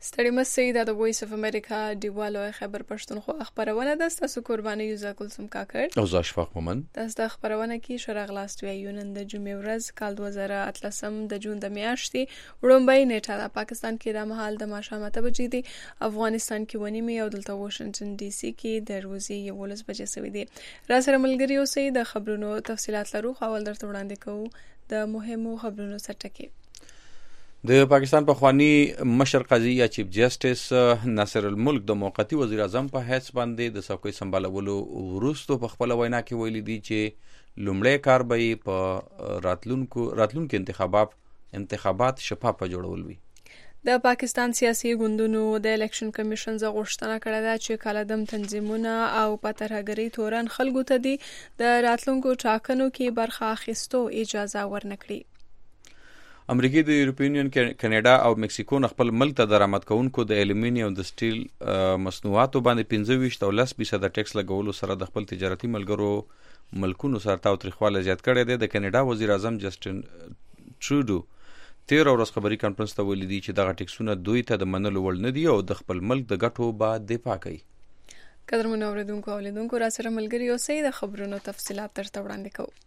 ستړي مسئ دا د وایس اف امریکا دیوالو خبر پښتونخوا خبرونه ده. ستاسو قرباني یوزا کلثوم کاکړ او زه اشفاق مومن. تاسو د خبرونه کې شرغلاست ویو نن د جمعې ورځ کال 2013 د جون د میاشتې وړومبۍ نیټه ده. پاکستان کې د مهال د ماښام 8 بجې دي، افغانستان کې ونیمه او دلته واشنگټن ډي سي کې د ورځې 11 بجې سوي دي. را سره ملګری اوسئ، د خبرونو تفصيلات لرو خو اول درته وړاندې کوو د مهمو خبرونو سرټکی. د پاکستان پخوانی مشر قاضي یا چیف جسټس ناصر الملک د موقتی وزیر اعظم په حیث باندې د څوکۍ سمبالولو وروسته په خپل وینا کې ویلي دي چې لومړی کار به په راتلونکو انتخابات شفاف جوړول وي. د پاکستان سیاسي ګوندونو د الیکشن کمیشن څخه غوښتنه کړې ده چې کالدم تنظیمونه او پاترهګری تورن خلکو ته دي د راتلونکو ټاکنو کې برخه اخیستو اجازه ورنکړي. امریکا د یورپین یونین، کاناډا او مکسیکو خپل ملک ته درآمد کوونکو د الومینیم او د سټیل مصنوعاتو باندې 25 او 10% ټیکس لګولو سره د خپل تجارتي ملکونو سره تاوتریخواله زیات کړی دی. د کاناډا وزیر اعظم جسټین ټروډو 13 ورځ خبري کانفرنس ته ویلي دي چې دغه ټیکسونه دوی ته د منلو وړ نه دي او د خپل ملک د ګټو به دفاع کوي. قدرمنو اوریدونکو او لیدونکو را سره ملګری اوسئ، د خبرونو تفصيلات درته وړاندې کوو.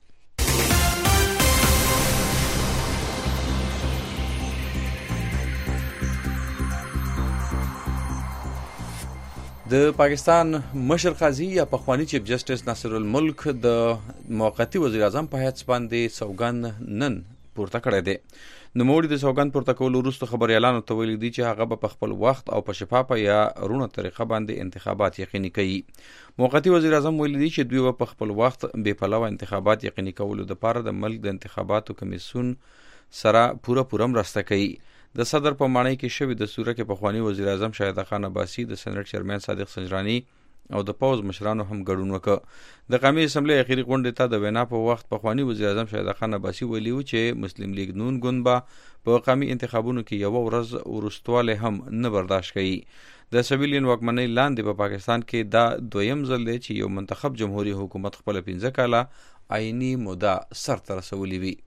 د پاکستان مشر قاضي یا پخوانی چیف جسټس ناصر الملک د موقتی وزیر اعظم په حیث باندې سوګند نن پورته کړی دی. نوموړي د سوګند پورته کولو وروسته خبريالانو ته ویلي دي چې هغه په خپل وخت او په شفافه یا رونه طریقه باندې انتخابات یقیني کوي. موقتی وزیر اعظم ویلي دي چې دوی په خپل وخت بې پلوه انتخابات یقیني کولو لپاره د ملک د انتخاباتو کمیسیون سره پوره مرسته کوي. د صدر په معنی کې شوی د سوره کې پخوانی وزیر اعظم شاهد خان عباسی، د سېنات چیرمن صادق سنجرانی او د پوز مشرانو هم ګډون وکړ. د قومي اسمبلی اخیری غونډې ته د وینا په وخت پخوانی وزیر اعظم شاهد خان عباسی ویلي و چې مسلم لیگ نون ګوند به په قومي انتخابونو کې یو ورځ ورستواله هم نه برداشت کوي. د سویلین واکمنۍ لاندې په پاکستان کې دا دویم ځل دی چې یو منتخب جمهوریت حکومت خپل 15 کاله آئینی موده سر ته رسولې وي.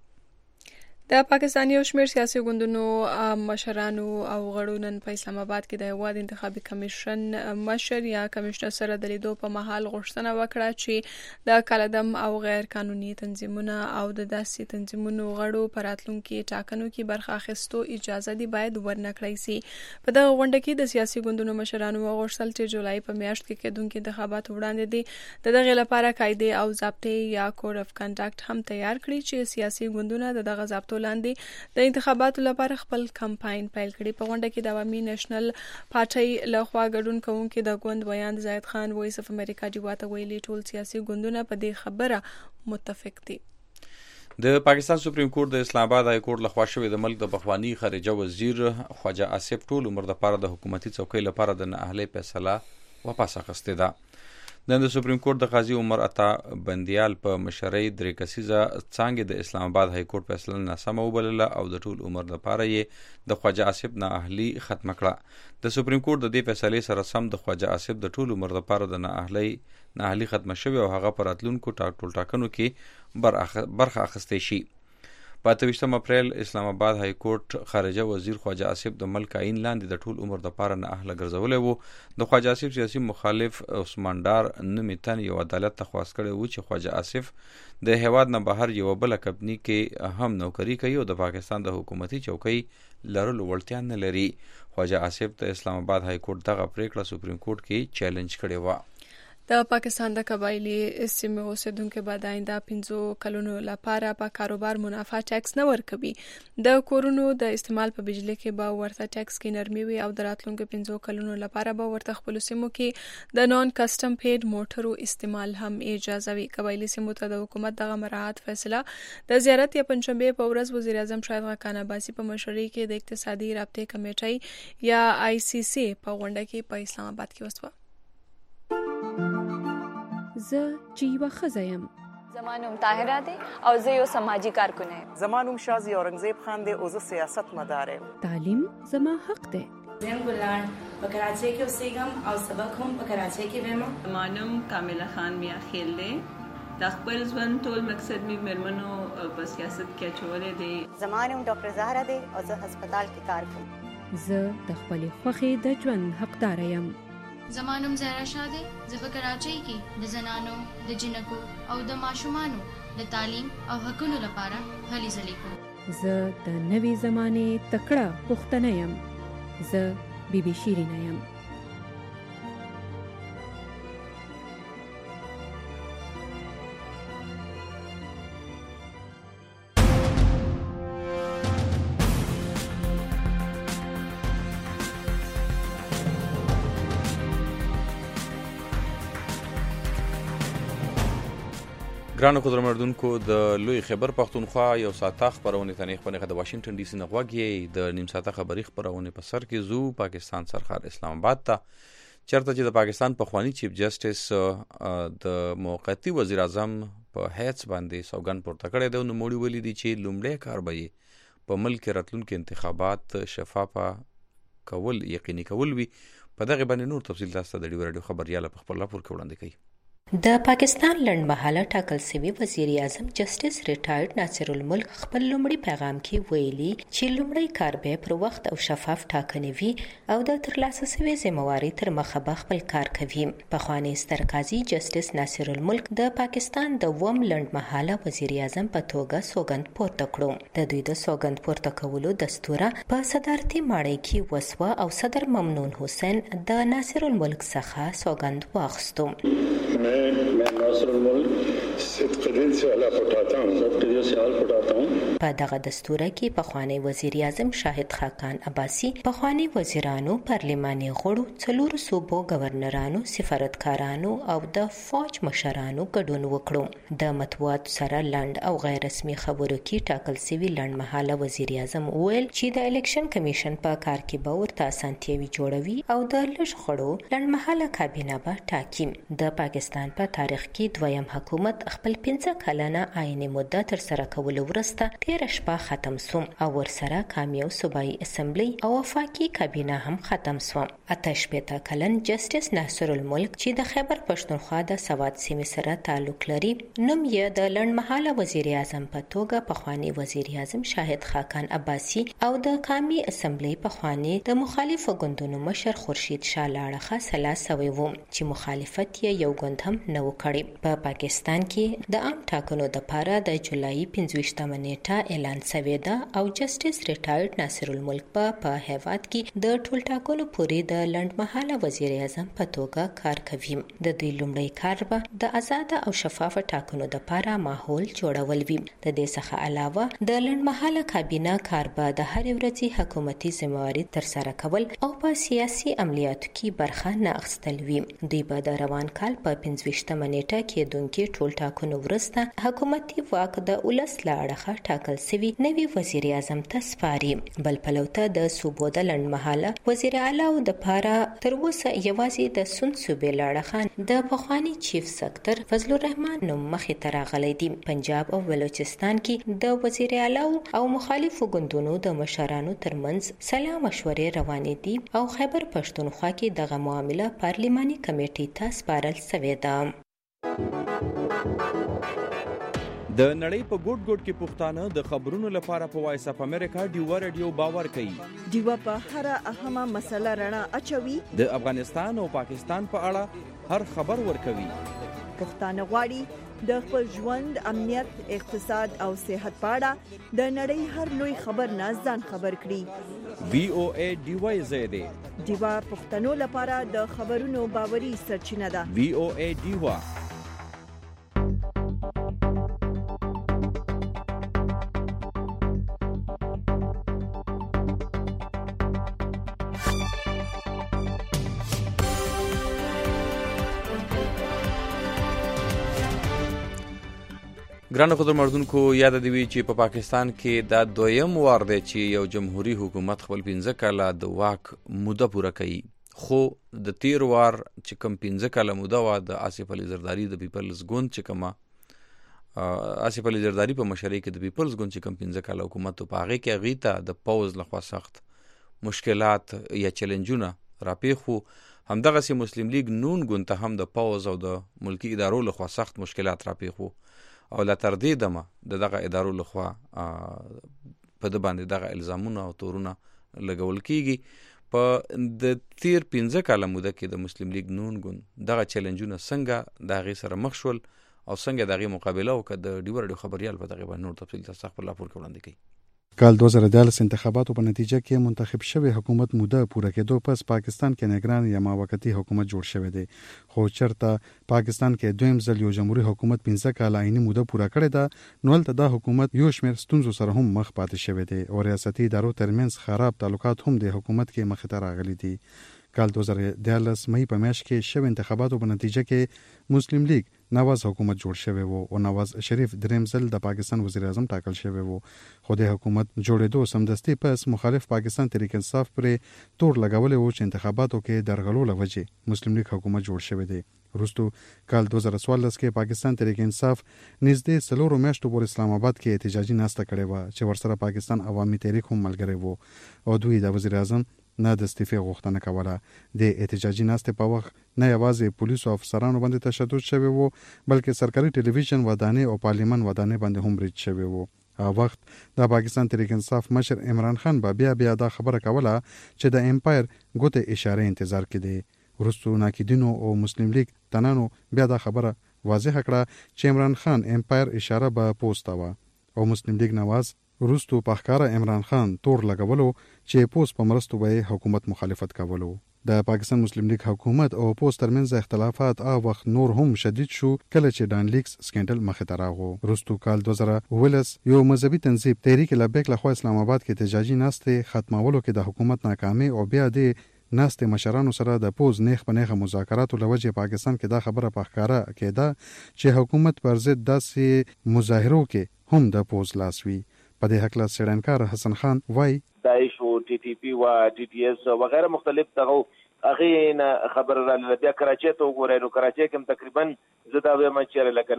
د پاکستان یو شمېر سیاسي ګوندونو مشرانو او غړو نن په اسلام آباد کې د هیواد انتخابي کمیشن مشر یا کمشنر سره د لیدو په مهال غوښتنه وکړه چې د کالدم او غیر قانوني تنظیمونو او د داسې تنظیمونو غړو په راتلونکو ټاکنو کې برخه اخیستو اجازه دی باید ورنکړی شي. په دغه غونډه کې د سیاسي ګوندونو مشرانو غوښتل چې جولای په میاشت کې کېدونکو انتخابات وړاندې دي د دغه لپاره قاعده او ضابطې یا کوډ اف کنډاکټ هم تیار کړي چې سیاسي ګوندونه دغه ضابطو لاندې د انتخاباتو لپاره خپل کمپاین پیل کړي. په غونډه کې د عوامي نېشنل پارټۍ لخوا ګډون کوونکي د ګوند ویاند زاید خان وایس اف امریکا دیواته ویلي ټول سیاسي ګوندونه په دې خبره متفق دي. د پاکستان سپریم کورټ د اسلام آباد های کورټ لخوا شوی د ملک د پخوانی خارجه وزیر خواجه آصف ټول عمر د لپاره د حکومتي څوکۍ لپاره د نااهلي فیصله واپس اخیستې ده. د سپریم کورټ د قاضي عمر عطا بندیال په مشرۍ درې کسیزه څانګې د اسلام آباد های کورټ فیصله ناسمه وبلله او د ټول عمر لپاره یې د خواجه آصف نااهلي ختم کړه. د سپریم کورټ د دې فیصلې سره سم د خواجه آصف د ټول عمر لپاره د نااهلي ختم شوی او هغه پر راتلونکو ټاکنو کې برخه اخیستې شي. په 28 اپریل اسلام آباد های کورټ خارجه وزیر خواجه آصف د ملک عین لاندې د ټول عمر لپاره نااهله ګرځولې وو. د خواجه آصف سیاسي مخالف عثمان ډار نومي تن یو عدالت ته خواست کړی و چې خواجه آصف د هیواد نه بهر یو بل کمپنی کې هم نوکری کوي او د پاکستان د حکومتي چوکۍ لرلو وړتیا نه لري. خواجه آصف د اسلام آباد های کورټ دغه پریکړه سپریم کورټ کې چیلنج کړې و. د پاکستان د قبایلی سیمې اوسیدونکو به د آینده 15 کلونو لپاره په کاروبار منافع ټیکس نه ورکوي. د کورونو د استعمال په بجلی کې به ورته ټیکس کې نرمي وي او د راتلونکو 15 کلونو لپاره به ورته خپل سیمو کې د نون کسټم پیډ موټرو استعمال هم اجازه وي. قبایلی سیمو ته د حکومت دغه مراعات فیصله د زیارت یا پنځشنبه په ورځ وزیر اعظم شاهد خان عباسی په مشرۍ کې د اقتصادي رابطې کمیټې یا ICC په غونډه کې په اسلام آباد کې وسوه. زه چې یوه ښځه یم. زما نوم طاهره دی او زه یو سماجي کارکن یم. زما نوم شازي اورنګزیب خان دی او زه سیاست مدار یم. تعلیم زما حق دی. زم ګلان په کراچۍ کې اوسېږم او سبق هم په کراچۍ کې وایم. زما نوم کامله خان میا خیل دی. د خپل ژوند ټول مقصد می مېرمنو په سیاست کې اچولې دی. زما نوم ډاکټر زهرا دی او زه هسپتال کې کار کوم. زه د خپلې خوښې د ژوند حقدار یم. زما نوم زهرا شاه دی. زه په کراچۍ کې د زنانو، د جنکو او د ماشومانو د تعلیم او حقونو لپاره هلې ځلې کوم. زه د نوې زمانې تکړه پښتنه یم. زه بیبي شیرینه یم. ګرانو قدرمنونکو د لوی خبر پښتونخوا یو ساعته خبرونه تنې خبرونه د واشنگټن ډي سي نه غواګي د نیم ساعته خبري خبرونه په سر کې زو پاکستان سرخار اسلام آباد ته چرته چې د پاکستان پخوانی چیف جسټس د موقتی وزیر اعظم په هیڅ باندې سوګند پورته کړی دی. نو موړي ولې دي چې لومړی کار به په ملک راتلونکو انتخابات شفافه کول یقیني کول وي. په دغه باندې نور تفصیل تاسو د ډیو رادیو خبرياله په خپل راپور کې وړاندې کوي. د پاکستان لنډمهاله ټاکل شوی وزیر اعظم جسټس ریټایرډ ناصر الملک خپل لومړی پیغام کې ویلي چې لومړی کار به پر وخت او شفاف ټاکنې وي او د ترلاسه شوی ذمہواری تر مخه به خپل کار کوي. پخوانی ستر قاضي جسټس ناصر الملک د پاکستان د وم لنډمهاله وزیر اعظم په توګه سوګند پورته کړو. د دوی د سوګند پورته کولو دستور په صدارتي ماڼۍ کې وسوه او صدر ممنون حسین د ناصر الملک څخه سوګند واخیستو. मैं नासिर الملक صدق دل से اللہ پٹھاتا ہوں صدق سے حال پٹھاتا ہوں. په دغه دستور کې پخوانی وزیر اعظم شاهد خاقان عباسی، پخوانی وزیرانو، پارلماني غړو، څلورو صوبو گورنرانو، سفارتکارانو او د فوج مشرانو ګډون وکړو. د مطبوعاتو سره لنډ او غیر رسمي خبرو کې ټاکل شوی لنډمهاله وزیر اعظم ویل چې د الیکشن کمیشن په کار کې به ورته اسانتیاوي جوړوي او د لږ غړو لنډمهاله کابینه به ټاکي. د پاکستان په تاریخ کې دویم حکومت خپل 15 کلنه آئینی مدت تر سره کول ورسته 13 شپه ختم سو او ورسره کامیو صوبایي اسمبلی او وفاقي کابینه هم ختم سو. 18 کلن جسټس ناصر الملک چې د خیبر پښتونخوا د سواد سیمې سره تعلق لري، نوم یې د لنډمهاله وزیر اعظم په توګه پخوانی وزیر اعظم شاهد خاقان عباسی او د قومي اسمبلی پخوانی د مخالفو ګوندونو مشر خورشید شاه لاړخه سلا سوی و چې مخالفت یې یو ګوند هم نه وکړي. په پاکستان کې د عام ټاکنو د پاره د جولای 25 نیټه اعلان شوی ده او جسټس ریټایرډ ناصر الملک په هیواد کې د ټول ټاکنو پورې د لنډمهاله وزیر اعظم په توګه کار کوي. د دوی لومړی کار به د آزاد او شفاف ټاکنو د پاره ماحول جوړول وي. د دې څخه علاوه د لنډمهاله کابینه کار به د هر ورځې حکومتي ذمہواری تر سره کول او په سیاسي عملیاتو کې برخه نه اخیستل وي. دوی به د روان کال په 25 نیټه کې دونکو ټول ټاکنو ورسته حکومتي واک د ولس لاړه ټاکل شوی نوی وزیر اعظم ته سپاري. بل پلوته د صوبو د لنډمهاله وزیر اعلی او د پاره تر اوسه یوازې د سند صوبې لاړه د پخوانی چیف سکتر فضل الرحمن نوم مخې ته راغلی دی. پنجاب او بلوچستان کې د وزیر اعلی او مخالفو ګوندونو د مشرانو ترمنځ سلا مشورې روانې دي او خیبر پښتونخوا کې دغه معامله پارلماني کمیټې ته سپارل شوې ده. د نړۍ په ګوټ ګوټ کې پښتانه د خبرونو لپاره په وایس اف امریکا ډیو رادیو باور کوي. ډیو په هر اهمه مسله رڼا اچوي. د افغانستان او پاکستان په اړه هر خبر ورکوي. پښتانه غواړي د خپل ژوند، امنیت، اقتصاد او صحت په اړه د نړۍ هر لوی خبر نه ځان خبر کړي. وی او ای ډیو زیاده ډیو پښتنو لپاره د خبرونو باوري سرچینه ده. وی او ای ډیو ګرانو قدرمنونکو، یاد دی چې په پاکستان کې دا دویم وار دی چې یو جمهوریت حکومت خپل 15 کاله د واک موده پوره کوي. خو د تیر وار چې کم 15 کاله موده وا د آصف علي زرداری د پیپلز ګوند چې کما آصف علي زرداری په مشرۍ کې د پیپلز ګوند چې کم 15 کاله حکومت په هغه کې غیته د پاوز لخوا سخت مشکلات یا چیلنجونه راپېخو. همدغه سي مسلم لیگ نون ګوند ته هم د پاوز او د ملکی ادارو لخوا سخت مشکلات راپېخو او لا تر دې دمه دغه ادارو لخوا په د باندې دغه الزامونه او تورونه لګول کیږي. په د تیر 15 کاله موده کې د مسلم لیگ نون ګوند دغه چیلنجونه څنګه د هغې سره مخ شول او څنګه د هغې مقابله وکړه، د ډیوه راډیو خبریال په دغې باندې نور تفصیل تاسو خپل راپور کې وړاندې کوي. کال 2014 انتخاباتو په نتیجه کې منتخب شوی حکومت موده پوره کېدو پس پاکستان کې نگران یا ماوقتی حکومت جوړ شوی دی، خو چرته پاکستان کې دویم ځل یو جمهوریت حکومت 15 کال عیني موده پوره کړې ده، نو هلته دا حکومت یو شمېر ستونزو سره هم مخ پاتې شوی دی او ریاستي ادارو ترمنځ خراب تعلقات هم د حکومت کې مخې ته راغلي دي. کال 2014 مئی په میاشت کې شوی انتخاباتو په نتیجه کې مسلم لیگ نواز حکومت جوړ شوی وو او نواز شریف دریم ځل د پاکستان وزیر اعظم ټاکل شوی وو، خو د حکومت جوړېدو سمدستي پس مخالف پاکستان تحریک انصاف پرې تور لګولې وو چې انتخاباتو کې درغلو لوجې مسلم لیگ حکومت جوړ شوی دی. وروستو کال 2014 کې پاکستان تحریک انصاف نږدې 4 میاشتو پورې اسلام آباد کې احتجاجي ناسته کړې وه چې ورسره پاکستان عوامي تحریک هم ملګری وو او دوی د وزیر اعظم نه د استعفې غوښتنه کوله. د احتجاجي ناستې په وخت نه یوازې پولیسو افسرانو باندې تشدد شوی وو بلکې سرکاري ټلویزیون ودانۍ او پارلیمان ودانۍ باندې هم برید شوی وو. هغه وخت د پاکستان تحریک انصاف مشر عمران خان بیا دا خبره کوله چې د امپایر ګوتې اشاره انتظار کې دی. وروستو ناقدینو او مسلم لیگ تنانو بیا دا خبره واضح کړه چې عمران خان امپایر اشاره به پوسټه وه او مسلم لیگ نواز وروستو په ښکاره عمران خان تور لګولو چې پوسټ په مرستو به حکومت مخالفت کولو. د پاکستان مسلم لیگ حکومت او پوسټ ترمنځ اختلافات هغه وخت نور هم شدید شو کله چې ډان لیکس سکینډل مخې ته راغو. وروستو کال 2019 یو مذهبي تنظیم تحریک لبیک لخوا اسلام آباد کې احتجاجي ناستې ختمولو کې د حکومت ناکامي او بیا د ناستې مشرانو سره د پوز نیخ په نیخه مذاکراتو لوجې پاکستان کې دا خبره په ښکاره کېده چې حکومت پر ضد داسې مظاهرو کې هم د پوز لاس وي. په دې هکله څېړنکار حسن خان وایي داعش او ټي ټي پی و ټي ټي اس وغیرہ مختلف دغه هغه نه خبر را لبیا کراچي ته وګورئ نو کراچي کې تقریبا زدا به مچره لکه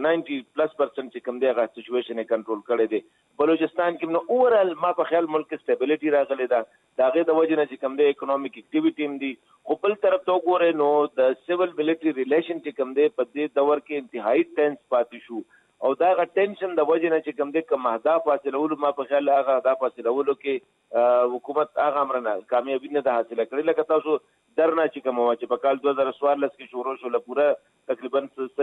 90% چې کوم دی هغه سچويشن کنټرول کړی دی. بلوچستان کې نو اورال ما په خیال ملک سټیبিলিټي راغلی دا دغه د وجه نه چې کوم دی اکونومیک اکټیویټي هم دی، خو بل طرف ته وګورئ نو د سیول ملټری ریلیشن چې کوم دی په دې دور کې انتهایی ټینس پاتې شو او دا غ ټینشن د وجه نه چې کوم د کوم اهداف حاصلولو ما په خیال هغه اهداف حاصلولو کې حکومت هغه امرنه کامیابی نه ده حاصله کړې. لکه تاسو درنه چې کوم چې په کال 2014 کې شروع شو لپاره تقریبا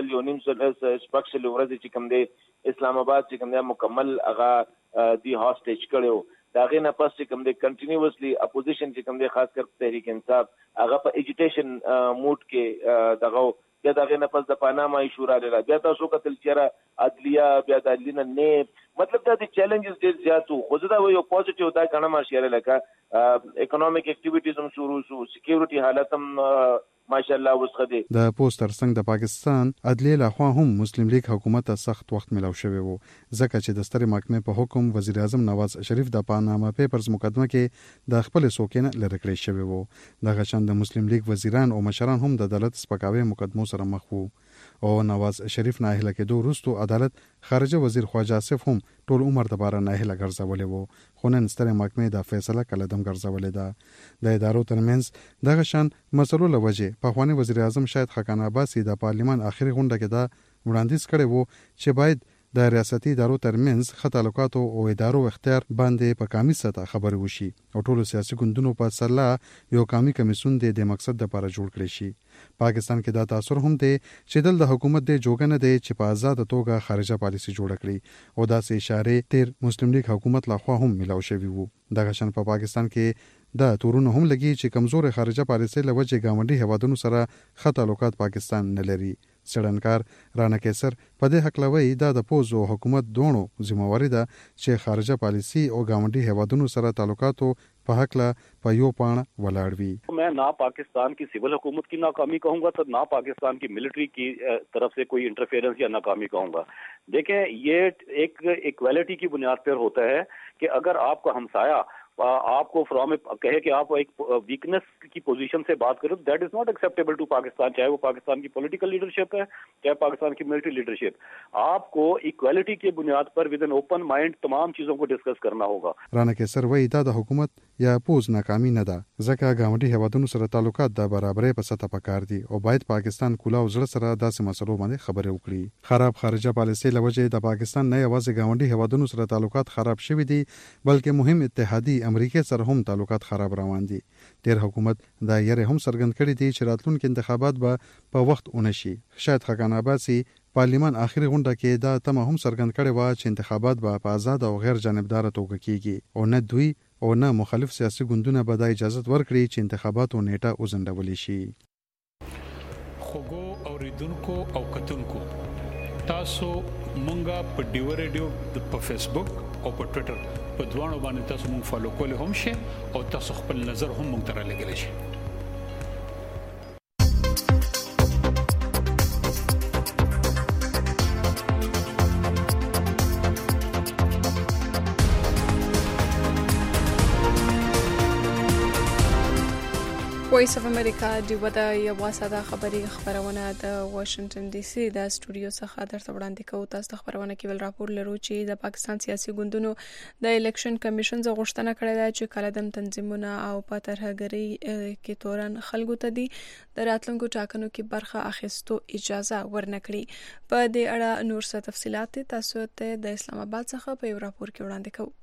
3.5 شپږ ورځې چې کوم دی اسلام آباد چې کوم دی مکمل هغه دی هاسټیج کړو. دا غي نه پس چې کوم دی کنټینیوسلی اپوزیشن چې کوم دی خاص کر تحریک انصاف هغه په ایجیټیشن موډ کې دغه بیا دغه نه پس د پاناما ایشو را لري، بیا تاسو کتل چیرې عدلیه بیا د عدلیه نه مطلب دا د چیلنجز ډیر زیاتو. خو دا یو پوزټیو دا کنه ماشاءالله لکه اکونومیک اکټیویټیز هم شروع شو، سکیورټي حالت هم ماشاءالله وسخه دي. د پوسټر څنګه د پاکستان عدلیه لخوا هم مسلم لیگ حکومت ته سخت وخت ملو شوی وو ځکه چې د سترې محکمې په حکم وزیر اعظم نواز شریف د پاناما پیپرز مقدمه کې د خپل سوکینه لری کړی شوی وو. دغه شان د مسلم لیگ وزیران او مشران هم د عدالت سپکاوي مقدمو سره مخ وو او نواز شریف ناهله کېدو وروسته عدالت خارجه وزیر خواجه آصف هم ټول عمر د بار ناهله ګرځولې وو، خو نن سترې محکمې د فیصله کلدم ګرځولې ده. د ادارو ترمنځ دغه شان مسلو لوجه پخوانی وزیر اعظم شاهد خاقان عباسي د پارلیمان آخري غونډه کې دا وړاندیز کړی وو چې باید د ریاستي ادارو ترمنځ ښه تعلقاتو او ادارو اختیار باندې په کامي سطح خبرې وشي او ټولو سیاسي ګوندونو په سلا یو کامي کمیسون د مقصد لپاره جوړ کړی شي. پاکستان کې دا تاثر هم دی چې دل د حکومت د جوګنه دی چې په آزاد توګه خارجه پالیسي جوړ کړي او داسې اشاره تیر مسلم لیگ حکومت لخوا هم ملو شوی وو. دغه شان په پاکستان کې دا تورونه هم لګي چې کمزور خارجه پالیسي لوجه ګاونډي هوادونو سره ښه تعلقات پاکستان نه لري. څېړنکار رانا کیسر په دې حقلوي دا د پوز او حکومت دوه ذمہواری ده چې خارجه پالیسی او ګاونډي هیوادونو سره تعلقاتو په حقله په یو پاڼه ولاړ وي. मैं ना पाकिस्तान की सिविल हुकूमत की नाकामी कहूँगा तो ना पाकिस्तान की मिलिट्री की तरफ से कोई इंटरफेरेंस या नाकामी कहूँगा. देखें ये एक इक्वालिटी की बुनियाद पर होता है कि अगर आपका हमसाया आपको फ्रॉम कहे कि आप एक वीकनेस की पोजीशन से बात करो, that is not acceptable to Pakistan, चाहे वो पाकिस्तान की पॉलिटिकल लीडरशिप है चाहे पाकिस्तान की मिलिट्री लीडरशिप. आपको इक्वालिटी की बुनियाद पर विद एन ओपन माइंड तमाम चीजों को डिस्कस करना होगा. राना केसर वही دا د حکومت یا پوز ناکامی نه ده ځکه ګاونډي هیوادونو سره تعلقات د برابرۍ په سطح پکار دي او باید پاکستان کولا او زړه سره داسې مسلو باندې خبرې وکړي. خراب خارجه پالیسي لوجه د پاکستان نه یوازې ګاونډي هیوادونو سره تعلقات خراب شوي دي بلکې مهم اتحادي امریکا سره هم تعلقات خراب روان دي. ډیر حکومت دا یې هم څرګند کړی دی چې راتلونکي انتخابات به په وخت ونشي. شاهد خاقان عباسي پارلیمان آخري غونډه کې دا تمه هم څرګند کړې و چې انتخابات به په آزاد او غیر جانبدار توګه کیږي او نه دوی او نه مخالف سیاسي ګوندونه به د اجازه ورکړي چې انتخاباتو نیټه وزندول شي. خوګو اوریدونکو او کتونکو تاسو مونږه په ډیو ریډیو په فیسبوک او په ټوئیټر په دوانو باندې تاسو مونږ فالو کولای هم شئ او تاسو خپل نظر هم مونږ ته رالیږلی شئ. وایس اف امریکا د ودا یو ساده خبري خبرونه د واشنگټن ډي سي د استودیو څخه درته وړاندې کوو. تاسو خبرونه کې ول راپور لرو چې د پاکستان سیاسي ګوندونو د الیکشن کمیشن څخه غوښتنه کړې ده چې کلدم تنظیمونه او په ترهګرۍ کې تورن خلکو ته دي د راتلونکو ټاکنو کې برخه اخیستو اجازه ورنکړي. په دې اړه نور څه تفصيلات تاسو ته د اسلام آباد څخه په یو راپور کې وړاندې کوو.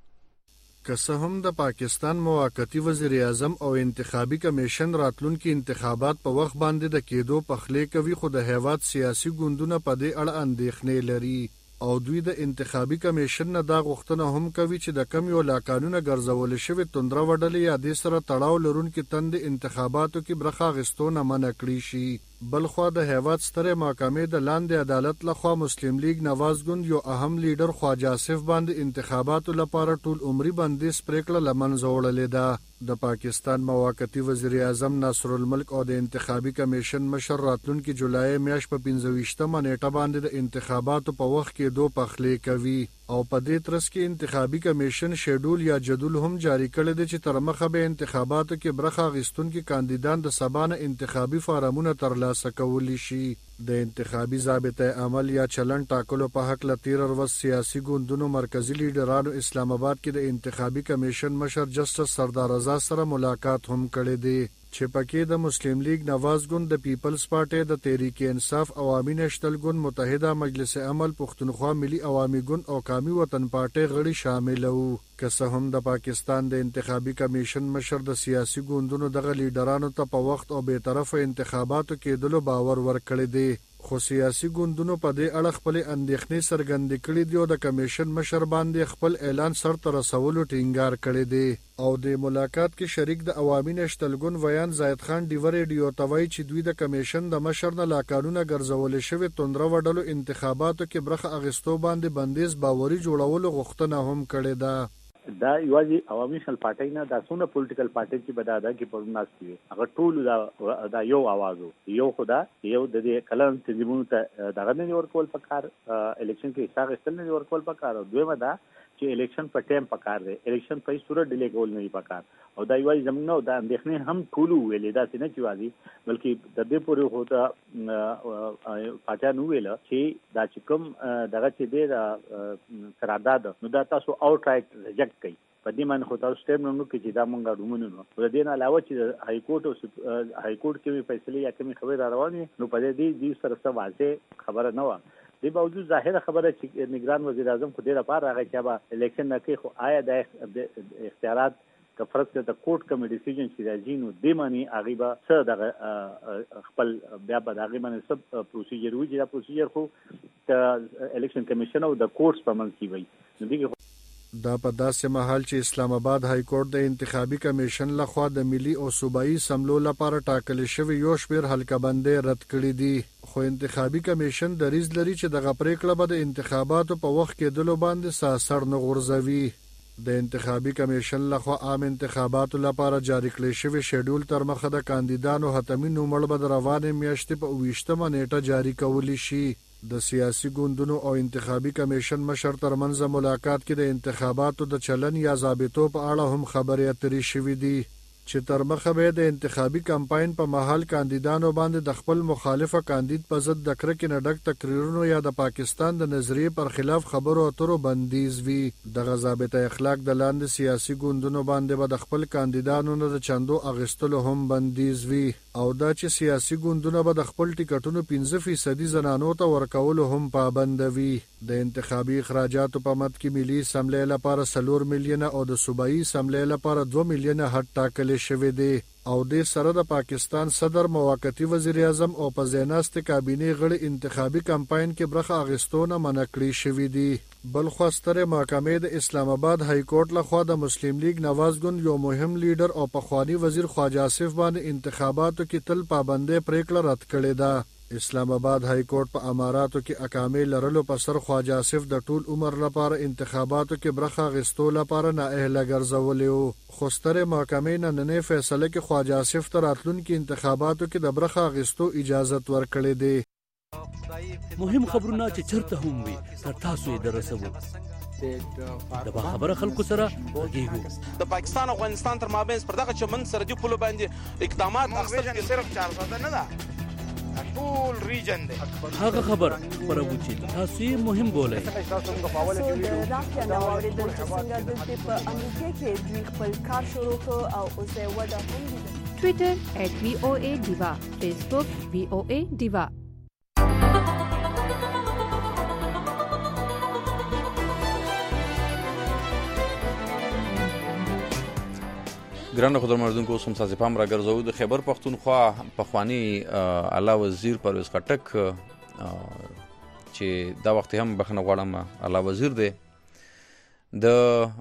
که څه هم د پاکستان موقتی وزیر اعظم او انتخابي کمیشن راتلونکي انتخابات په وخت باندې د کېدو پخلې کوي، خو د هیواد سیاسي ګوندونه په دې اړه اندېښنې لري او دوی د انتخابي کمیشن نه دا غوښتنه هم کوي چې د کم یو لا قانون ګرځول شوی توندره وډلې یا د سره تړاو لرونکي تند انتخاباتو کې برخه غستو نه منع کړی شي. بلخوا د هیواد ستره محکمې د لاندې عدالت لخوا مسلم لیگ نواز ګوند یو اهم لیډر خواجه آصف باندې انتخاباتو لپاره ټول عمري بندیز پریکړه لمنځه وړلې ده. د پاکستان موقتی وزیر اعظم ناصر الملک او د انتخابي کمیشن مشر راتلونکي جولای میاشت په 25مه نیټه باندې د انتخاباتو په وخت کې دوه پخلې کوي او په دې ترڅ کې انتخابي کمیشن شیډول یا جدول هم جاری کړی دی چې تر مخه به انتخاباتو کې برخه غستونکي کاندیدان د سبانه انتخابي فارمونه ترلاسه کولی شي. د انتخابي ضابطه عمل یا چلن ټاکلو په حق لتیر ورځ سیاسي ګوندونو مرکزی لیډرانو اسلام آباد کې د انتخابي کمیشن مشر جسټس سردار رضا سره ملاقات هم کړی دی چې پکې د مسلم لیگ نواز ګوند، د پیپلز پارټي، د تحریک انصاف، عوامي نشتل ګوند، متحده مجلس عمل، پښتونخوا ملي عوامي ګوند او قومي وطن پارټي غړي شامل وو. که څه هم د پاکستان د انتخابي کمیشن مشر د سیاسي ګوندونو دغه لیډرانو ته په وخت او به طرفه انتخاباتو کېدلو باور ورکړی دی، خو سیاسي ګوندونو په دې اړه خپل اندېښنې څرګندې کړې دي او د کمیشن مشر باندې خپل اعلان سرته رسولو ټینګار کړی دی. او د ملاقات کې شریک د عوامي نشتل ګوند ویان زاید خان ډیور ریډیو ته وایي چې دوی د کمیشن د مشر نه لا قانون ګرځول شوی توندره وډلو انتخاباتو کې برخه اغستو باندې بندیز باوري جوړولو غوښتنه هم کړې ده. دا یوازې عوامي نشل پارټي نه، دا څونه پولیټیکل پارټي چې بداده کې پروناستي هغه ټول دا یو आवाज یو خدا یو د دې کلم تنظیمونو ته دغه نه ورکول پکار، الیکشن کې حصہ غوښتل نه ورکول پکار، او دویمه دا چې الیکشن په ټیم پکار دی، الیکشن په صورت ډیلی کول نه پکار. او دا یوازې زموږ نو د اندېښنې هم ټول ویلې دا څنګه چې وایي بلکې د دې پورې هوته پاتانو ویل چې دا چې کوم دغه چې دی قرارداد نو دا تاسو اوټ رائټ ریجکټ کړئ. په دې باندې خو تاسو ټیم نو کې چې دا مونږه رومونو نو د دې نه علاوه چې های کورټ او های کورټ کې فیصله یا کومي خبره روانه نو په دې سره څه واضح خبره نه و. د باوجود ظاهره خبره چې نگران وزیر اعظم خو دې لپاره راغی چې به الیکشن نه کوي، خو آیا د اختیارات که فرض کړه د کورټ کمی ډیسیژن چې راځي نو د معنی هغه به څه د خپل بیا به هغه باندې سب پروسیجر وي چې دا پروسیجر خو د الیکشن کمیشن او د کورټس په منځ کې وي. نو دغه دا په داسې مهال چې اسلام آباد های کورټ د انتخابي کمیشن لخوا د ملي او صوبایي سملو لپاره ټاکل شوی یو شمېر حلقه بندۍ رد کړي دي، خو انتخابي کمیشن دریځ لري چې دغه پریکړه به د انتخاباتو په وخت کېدلو باندې څه اثر نه غورځوي. د انتخابي کمیشن لخوا عام انتخاباتو لپاره جاری کړی شوی شیډول تر مخه د کاندیدانو حتمي نومړ به د روانې میاشتې په 28مه نیټه جاری کولی شي. د سیاسي ګوندونو او انتخابي کمیشن مشر ترمنځ ملاقات کې د انتخاباتو د چلن یا ضابطو په اړه هم خبرې اترې شوې دي چې تر مخه به د انتخابي کمپاین په محل کاندیدانو باندې د خپل مخالفه کاندید په ضد د کرکې نه ډک تقریرونو یا د پاکستان د نظریې پر خلاف خبرو اترو بندیز وي. د ضابطه اخلاق د لاندې سیاسي ګوندونو باندې به د خپل کاندیدانو نه د چندو اغستلو هم بندیز وي او دا چې سیاسي ګوندونه به د خپل ټیکټونو 15% زنانو ته ورکولو هم پابند وي. د انتخابي اخراجاتو په مد کې ملي اسمبلی لپاره 4 میلیونه او د صوبایي اسمبلی لپاره 2 میلیونه حد ټاکل شوی دی او د سره د پاکستان صدر موقتی وزیر اعظم او په ځیناست کابینه غړي انتخابي کمپاین کې برخه اخیستونه منع کړی شوی دی. بل خو ستره محکمه د اسلام آباد های کورټ لخوا د مسلم لیگ نواز ګوند یو مهم لیډر او پخوانی وزیر خواجه آصف باندې انتخاباتو کې تل پابندۍ پریکړه رد کړې ده. اسلام آباد های کورټ په اماراتو کې اقامه لرلو په سر خواجه آصف د ټول عمر لپاره انتخاباتو کې برخه اخیستو لپاره نااهله ګرځولې. خو ستره محکمه نن فیصله کې خواجه آصف ته راتلونکي انتخاباتو کې د برخه اخیستو اجازه ورکړې ده. مهم خبرونه چې چرته هم وي تر تاسو یې درسوو. د خبره خلکو سره غږیږو. د پاکستان او افغانستان تر مابین پر دغه چمن سرحدي پولو باندې اقدامات اخیستل صرف 400 نه ده، ټول ریجن دی. هغه خبر خبرو چې تاسو یې مهم بولئ. راکیا نو اوریدل چې څنګه د په امریکا کې دوی خپل کار شروع کړ او اوس یې ودا هم دي. ټوئیټر @VOA Diva، فیسبوک VOA Diva. ګرانو خبر مردونکو اوس هم تاسو پام راګرځو. د خیبر پختونخوا پخوانی اعلی وزیر پرویز خټک چې دا وخت هم بخنه غواړم اعلی وزیر دی، د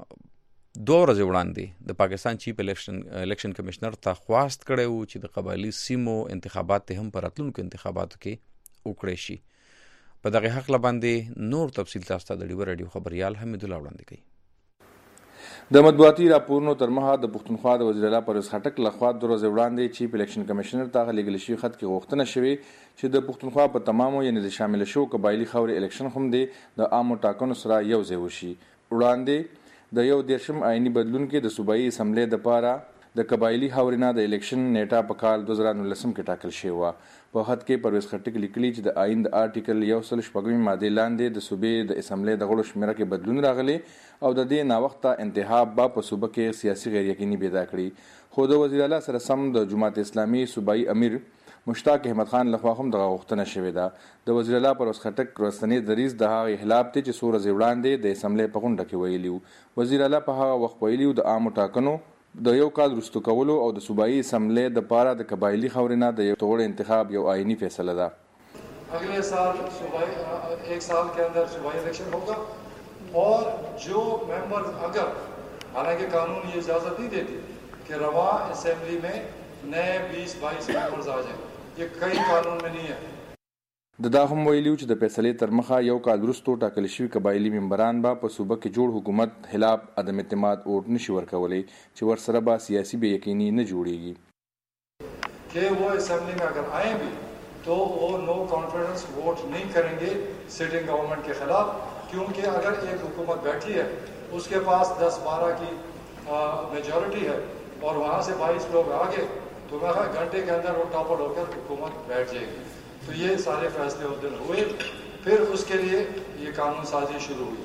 2 ورځې وړاندې د پاکستان چیف الیکشن کمشنر ته خواست کړی و چې د قبایلی سیمو انتخابات هم پر راتلونکو انتخاباتو کې وکړي شي. په دغه حق باندې نور تفصیل تاسو ته د ډیور رادیو خبريال حمید الله وړاندې کوي. د مطبوعاتي راپورونو تر مخه د پښتونخوا د وزیر اعلی پرویز خټک لخوا 2 ورځې وړاندې چیف الیکشن کمشنر ته لیږل شوی خط کې غوښتنه شوې چې د پښتونخوا په تمامو یعنی د شامل شو قبایلی خاورې الیکشن هم د عامو ټاکنو سره یو ځای وشي. وړاندې د یو دیرشم آئینی بدلون کې د صوبایي اسمبلی د پاره د قبایلی خاورینه د الیکشن نیټه په کال 2019 کې ټاکل شوی و. په خط کې پرویز خټک لیکلي چې د آئین د آرټیکل 116 ماده لاندې د صوبې د اسمبلی د غړو شمیره کې بدلون راغلی او د دې ناوخته انتخاب په صوبه کې سیاسي غیر یقیني پیدا کړی. خو د وزیر اعلی سره سم د جماعت اسلامي صوبایي امیر مشتاق احمد خان لخوا هم دغه غوښتنه شوې ده. د وزیر اعلی پرویز خټک رستنی دریز د هغه احلاب ته چې 2 ورځې وړاندې د اسمبلی په غونډه کې ویلیو. وزیر اعلی په هغه وخت ویلیو د عامو ټاکنو د یو کال رستو کولو او د صوبایي اسمبلی د پاره د قبایلی خاورینه د یو توړ انتخاب یو آئینی فیصله ده. اگلے سال صوبائی 1 سال کے اندر صوبائی الیکشن ہوگا اور جو ممبر اگر حالانکہ قانون یہ اجازت نہیں دیتی کہ رواں اسمبلی میں نئے 20-22 ممبرز آ جائیں، یہ کئی قانون میں نہیں ہے. دا هم ویلیو چې د فیصلې تر مخه یو کال وروسته ټاکل شوي قبایلی ممبران به په صوبه کې جوړ حکومت خلاف عدم اعتماد ووټ نشي ورکولی چې ورسره به سیاسي بې یقیني نه جوړیږي. کہ وہ اسمبلی میں اگر آئیں بھی تو وہ نو کانفیڈنس ووٹ نہیں کریں گے سٹنگ گورنمنٹ کے خلاف، کیونکہ اگر ایک حکومت بیٹھی ہے اس کے پاس 10-12 کی میجورٹی ہے اور وہاں سے 22 لوگ آ گئے تو میں گھنٹے کے اندر وہ ٹاپل ہو کر حکومت بیٹھ جائے گی. تو یہ سارے فیصلے اس دن ہوئے، پھر اس کے لیے یہ قانون سازی شروع ہوئی.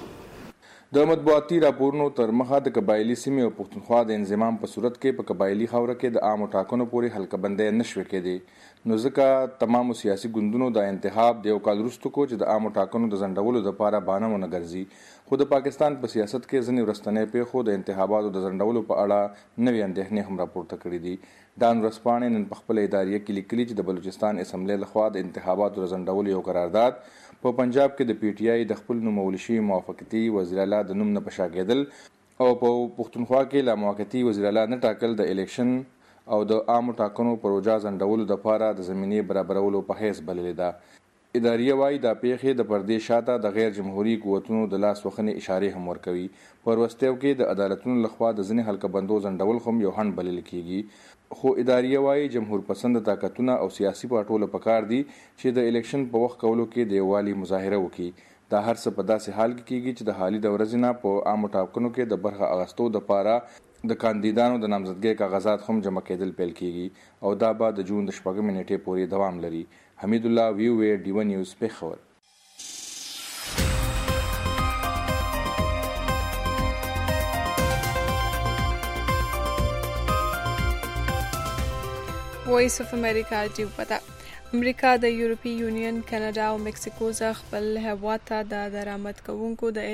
د مطبوعاتي راپورونو تر مخه د قبایلی سیمې او پښتونخوا د انضمام په صورت کې په قبایلی خاوره کې د عامو ټاکنو پورې حلقه بندي نشوي کېدی. نو ځکه تمامو سیاسي ګوندونو د انتخاب د یو کال وروسته کو چې د عامو ټاکنو د ځنډولو لپاره بهانه ونه ګرځي. خو د پاکستان په سیاست کې ځینې ورستنې پیښو د انتخاباتو د ځنډولو په اړه نوې اندېښنې هم راپورته کړې دي. ډان ورځپاڼې نن په خپل اداریه کې لیکلي چې د بلوچستان اسمبلی لخوا د انتخاباتو د ځنډولو یو قرارداد په پنجاب کې د پی ټی آی د خپل نومول شوي موافقتي وزیر اعلی د نوم نه په شا کېدل او په پښتونخوا کې لا موافقتي وزیر اعلی نه ټاکل د الیکشن او د عامو ټاکنو پروژه ځنډولو لپاره د زمینې برابرولو په حیث بللې ده. اداریه وايي دا پیښې د پردې شاته د غیر جمهوریت قوتونو د لاس وخنې اشارې هم ورکوي. په وروستیو کې د عدالتونو لخوا د ځینې حلقه بندو ځنډول هم یو هند بلل کیږي. خو اداریه وايي جمهور پسند طاقتونه او سیاسي پارټو په کار دي چې د الیکشن په وخت کولو کې د یووالي مظاهره وکړي. دا هر څه په داسې حال کې کیږي چې د حالي د ورځې نه په عامو ټاکنو کې د برخه اغستو لپاره د کاندیدانو د نامزدګۍ کاغذات هم جمع کېدل پیل کیږي او دا به د جون د 4 نیټې پورې دوام لري. حمید الله ویو ډیو نیوز پیښور. وایس اف امریکا ډیو پتا امریکا د یورپی یونین، کاناډا او مکسیکو څخه خپل هیواد ته د درآمد کوونکو د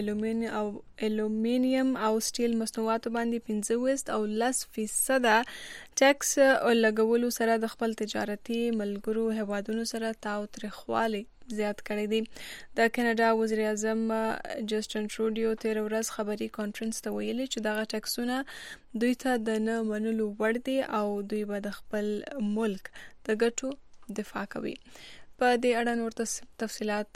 الومینیم او سټیل مصنوعاتو باندې 15 او 10% ټیکس لګولو سره د خپل تجارتي ملګرو هیوادونو سره تاوتریخوالی زیات کړی دی. د کاناډا وزیر اعظم جسټن ټروډیو تیر ورځ خبري کانفرنس ته ویلي چې دغه ټیکسونه دوی ته د نه منلو وړ دي او دوی به د خپل ملک د ګټو دفاع کوي. په دې اړه نور تفصيلات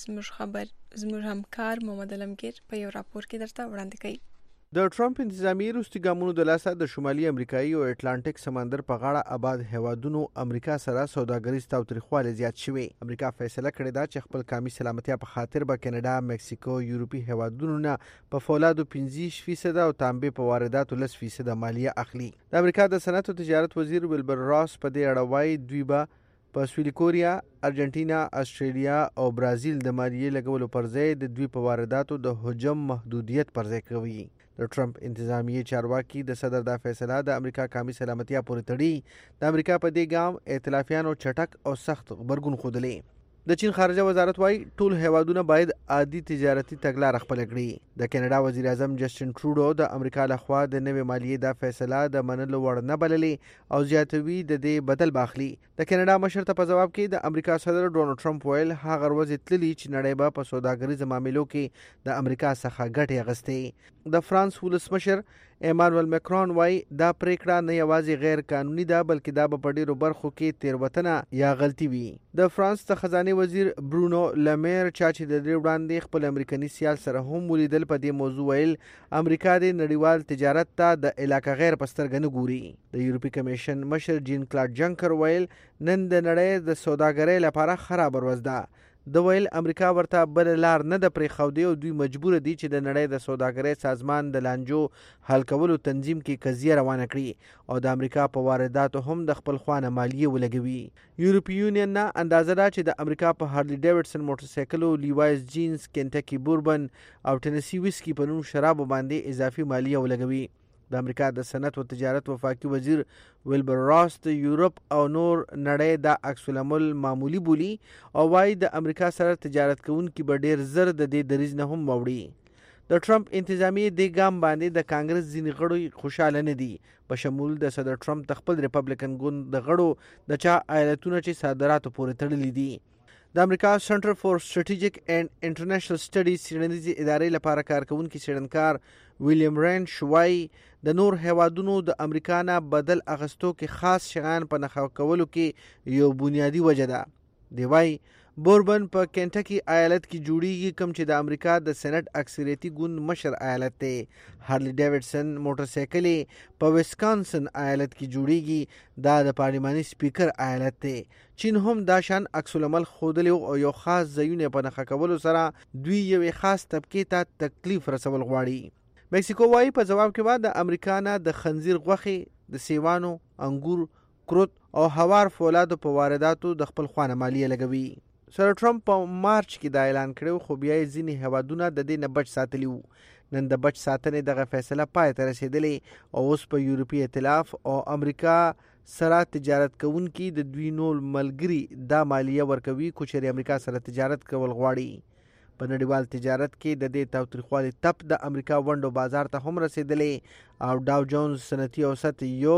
زموږ همکار محمد علمگیر په یو راپور کې درته وړاندې کوي. د ټرمپ انتظامی روسي ګامونو د لاسه د شمالي امریکایي او اټلانټیک سمندر په غاړه آباد هیوادونو امریکا سره سوداګریز تاوتریخوالی زیات شوی. امریکا فیصله کړې ده چې خپل قومي سلامتیا په خاطر به کاناډا، مکسیکو، یورپی هیوادونو نه په فولادو 15% او تانبې په وارداتو 10% مالیه اخلي. د امریکا د صنعت او تجارت وزیر ویلبر راس په دې اړه وایي دوی به په سویلي کوریا، ارجنټینا، استرالیا او برازیل د مالیې لګولو پر ځای د دوی په وارداتو د حجم محدودیت پر ځای کوي. د ټرمپ انتظامی چارواکي د صدر دا فیصله د امریکا قومي سلامتیا پورې تړي. د امریکا په دې ګام ائتلافیانو چټک او سخت غبرګون ښودلی. د چین خارجه وزارت وايي ټول هیوادونه باید عادي تجارتي تګلاره خپل کړي. د کاناډا وزیر اعظم جسټن ټروډو د امریکا لخوا د نوې مالیې د فیصله د منلو وړ نه بللې او زیاتوي د دې بدل باخلي. د کاناډا مشر ته په جواب کې د امریکا صدر ډونالد ټرمپ ویل هغه ورځ تللی چې نړۍ به په سوداګریزو معاملو کې د امریکا څخه ګټه اخیستې. د فرانس ولسمشر ایمانوئل مکرون وايي دا پریکړه نه یوازې غیر قانوني ده بلکې دا په ډیرو برخو کې تیروتنه یا غلطي وي. د فرانس د خزانه وزیر برونو لامیر چې د دې وړاندې خپل امریکایي سیال سره هم ولیدل په دې موضوع ویل امریکا د نړیوال تجارت ته د علاقه غیر پسترګنه ګوري. د یورپی کمیشن مشر جین کلاډ جنکر ویل نن د نړۍ د سوداګرۍ لپاره خراب ورځ ده. د ویل امریکا ورته بل لار نه د پرې خودي او دوی مجبور دي چې د نړۍ د سوداګرۍ سازمان د لانجو حل کولو تنظیم کې قضیه روانه کړي او د امریکا په وارداتو هم د خپل خوانه مالیه ولګوي. یورپی یونین نه اندازه ده چې د امریکا په هارلی ډیوډسن موټرسایکلو، لیوایز جینز، کنټکی بوربن او ټنسی ویسکی په نوم شرابو باندې اضافي مالیه ولګوي. د امریکا د صنعت او تجارت وفاقي وزیر ویلبر راس د یورپ او نور نړۍ د عکس العمل معمولی بولی او وايي د امریکا سره تجارت کوونکي به ډیر زر د دې دریځ نه هم موړي. د ټرمپ انتظامی د ګام باندې د کانګرس ځینې غړو خوشاله نه دي په شمول د صدر ټرمپ د خپل ریپبلیکن ګوند د غړو د چا ایالتونو چې صادراتو پورې تړلي دي. د امریکا سنټر فور سټریټیجیک اینڈ انټرنیشنل سټډیز څېړنیزې ادارې لپاره کارکونکي څېړنکار ویلیام رینش وايي د نور هیوادونو د امریکا نه بدل اغستو کې خاص شیان په نښه کولو کې یو بنیادی وجه ده. دی وايي بوربن په کنټکی ایالت کې جوړیږي کوم چې د امریکا د سېنات اکثریتي ګوند مشر ایالت دی. هارلی ډیوډسن موټرسایکل په ویسکانسن ایالت کې جوړیږي دا د پارلماني سپیکر ایالت دی. چین هم دا شان عکس العمل ښودلی او یو خاص ځایونه په نښه کولو سره دوی یوې خاص طبقې ته تکلیف رسول غواړي. مکسیکو وايي په جواب کې به د امریکا نه د خنزیر غوښې، د سیوانو، انګور، کروت او هوار فولادو په وارداتو د خپل خوانه مالیه لګوي. سر ټرمپ په مارچ کې دا اعلان کړو خو بیا یې ځینې هیوادونه د دې نه بچ ساتلی وو. نن د بچ ساتنې دغه فیصله پای ته رسیدلې او اوس په یورپی ائتلاف او امریکا سره تجارت کوونکي د دوی نور ملګري دا مالیه ورکوي کو چې امریکا سره تجارت کول غواړي. په نړیوال تجارت کې د دې تاوتریخوالي تپ د امریکا ونډو بازار ته هم رسیدلې او ډاو جونز صنعتي اوسط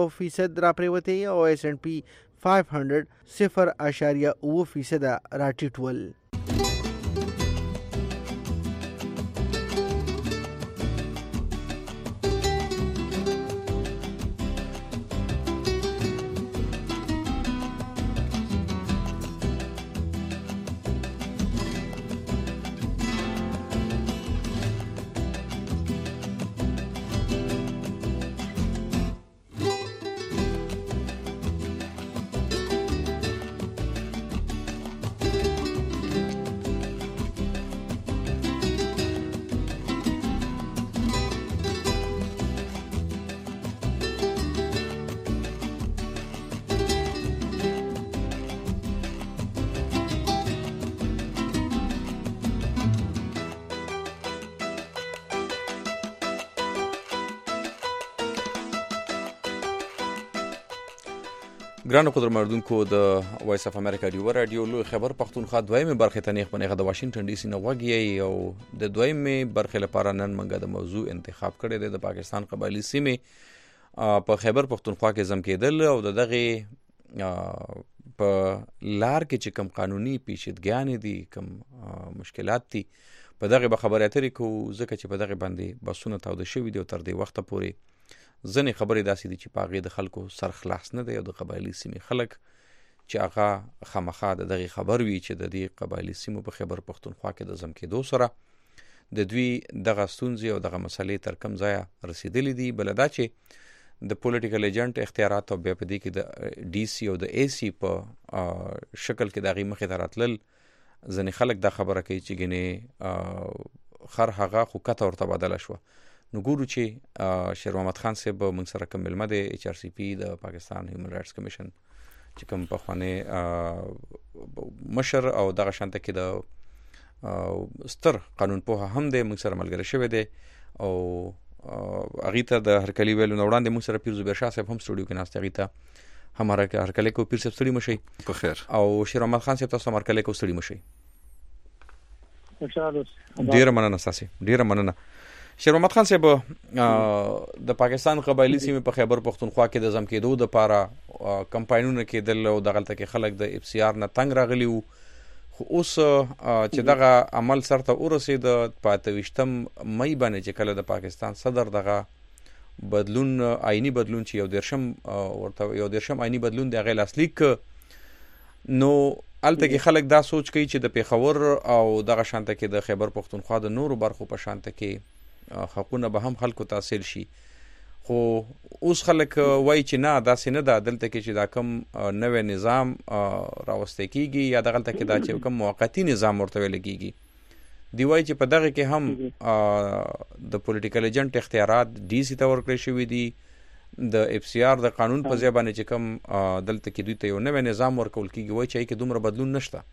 1% راپریوتی او S&P 500 0.9% راټیټول. ګرانو قدرمنونکو د وایس اف امریکا ډیو رادیو لوی خبر پښتونخوا دویمه برخه ته نیخ بنغه د واشنگټن ډي سي نه وګي او د دویمه برخه لپاره نن منګه د موضوع انتخاب کړی د پاکستان قبایلی سیمه په خیبر پښتونخوا کې زم کېدل او دغه په لار کې چې کم قانوني پیچیدګیان دي کم مشکلات دي په دغه خبرې اترې کو ځکه چې په دغه باندې بسونه تاوده شوی دی تر دې وخت پورې ځنې خبرې داسې دي چې پاغې د خلکو سر خلاص نه دی او د قبایلی سیمې خلک چې هغه خامخا د دغه خبر وی چې د دې قبایلی سیمو په خیبر پښتونخوا کې د زم کېدو سره د دوی دغه ستونزې او دغه مسلې تر کم ځای رسیدلې دي بل دا چې د پولیټیکل ایجنټ اختیارات او بیا په دې کې د ډي سي او د اي سي په شکل کې دغه مخې ته راتلل ځنې خلک دا خبره کوي چې ګنې خر هغه خو کته ورته بدله شو نو ګورو چې شیر محمد خان صاحب موږ سره کوم ملمه د ایچ آر سی پی د پاکستان هیومن رائټس کمیشن چې کوم په خوانه مشر او دغه شانته کې د ستر قانون په هم د موږ سره ملګری شوی دی او اغه ته د هرکلی ویلو نو وړاندې موږ سره پیر زبیر شاه صاحب هم سټوډیو کې ناشته اغه ته هماره هرکلی کو پیر صاحب سړي مشي په خیر او شیر محمد خان صاحب تاسو هرکلی کو سړي مشي ډیر مننه ساسي ډیر مننه شیر محمد خان صاحب د پاکستان قبایلی سیمه په خیبر پښتونخوا کې د زم کېدو د پاره کمپاینونه کېدل او دغلته کې خلک د اف سی آر نه تنگ راغلی وو خو اوس چې دغه عمل سرته ورسید په 28 مې باندې چې کله د پاکستان صدر دغه بدلون آئینی بدلون چې یو درشم آئینی بدلون د غیر اصلي نو الته کې خلک دا سوچ کوي چې د پیښور او دغه شانته کې د خیبر پښتونخوا د نورو برخو په شانته کې حقونه به هم خلکو تحصیل شي خو اوس خلک وای چې نه داسې نه ده دلته کې چې دا کم نوې نظام راوسته کیږي یا دغلته کې دا چې کم موقتی نظام ورته ویل کیږي دی وای چې په دغه کې هم د پولیټیکل ایجنټ اختیارات ډي سي ته ورکړل شوی دي د اف سی آر د قانون په ځای باندې چې کم دلته کې دوی ته یو نوې نظام ورکول کیږي وای چې کې دومره بدلون نشته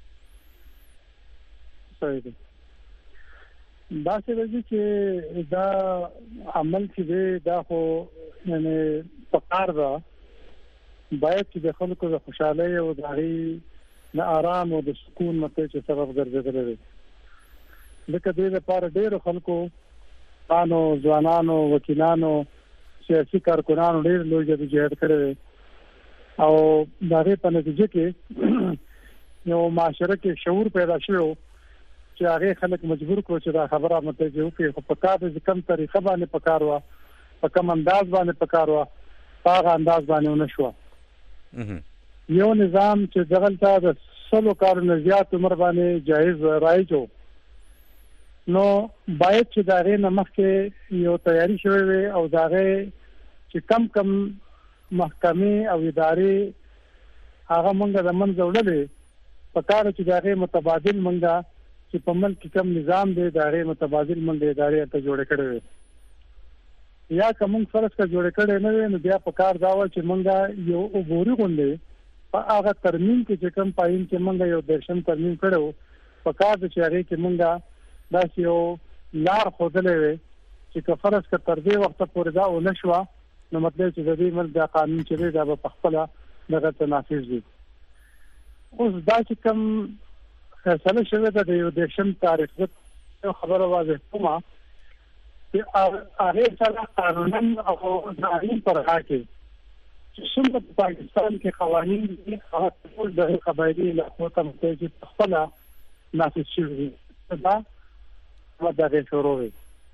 صحیح دا څه چې دا عمل چې دا خو یعنی پکار دا باید چې د خلکو د خوشاله او د غي د آرام او د سکون مته چې سبب ګرځېدل دي لکه دې لپاره ډېر خلکو قانو ځوانانو وکیلانو سیاسي کارکونانو ډېر لوی جهاد کړی او دا غي په نتیجه کې یو معاشره کې شعور پیدا شوی چې هغه خلک مجبور کړو چې دا خبره مته یو په پکار د کم طریقه باندې پکاروا په کم انداز باندې پکاروا هغه انداز باندې ونشو یو نظام چې دغلته د سلو کارونو زیات عمر باندې جایز رایجو نو باید چې دا غي نمخ کې یو تیاری شوی وي او دا غي چې کم محکمې او ادارې هغه مونږ د منځ وړلې پکاره چې دا غي متبادل مونږه چې په ملک کې کم نظام دی دا غي متبادل منډه ادارې ته جوړ کړي یا کوم فرض کا جوړ کړي نه نو بیا په کار دا و چې مونږه یو وګوري غونډه په هغه ترمیم کې چې کم پاین چې مونږه یو درشم ترمیم کړو په کار د چاري کې مونږه دا یو لار خوذلې وي چې فرض کا تر دې وخت پورې دا ونشو نو مطلب چې د دې ملک د قانون چې دا په خپل دغه تنافس دي اوس دا چې کم فیصله شوه د یو دیشم تاریخ د خبره واضح کومه چې هغه سره قانون او ځانګړي پر راکې چې څنګه په پاکستان کې قوانين دي هغه ټول د قبایلی علاقو ته متوجه خپل نافذ شوي دا ودغه شروع وي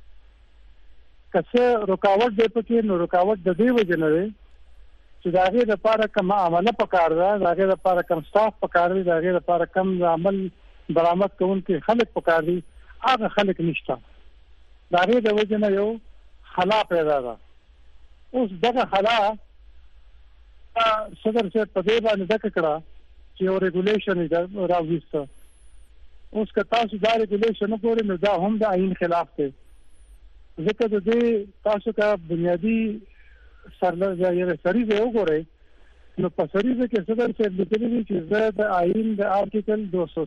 کله رکاوټ دی پکې نو رکاوټ د دې وجه نه وي چې دا غي د لپاره کوم عمله پکار ده دا غي د لپاره کوم سټاف پکار دی دا غي د لپاره کوم عمل برآمد کوونکي خلک پکار دي هغه خلک نشته دا غي د وجه نه یو خلا پیدا ده اوس دغه خلا صدر سے په دې باندې د کړه چې یو ریګولیشن راوځي اوس که تاسو دا ریګولیشن وګورئ نو دا هم د آئین خلاف دی ځکه د دې تاسو کا بنیادی سرلزایره سریزه وګورئ نو په سریزه کې صدر سے لیکلي چې زه د آئین د آرټیکل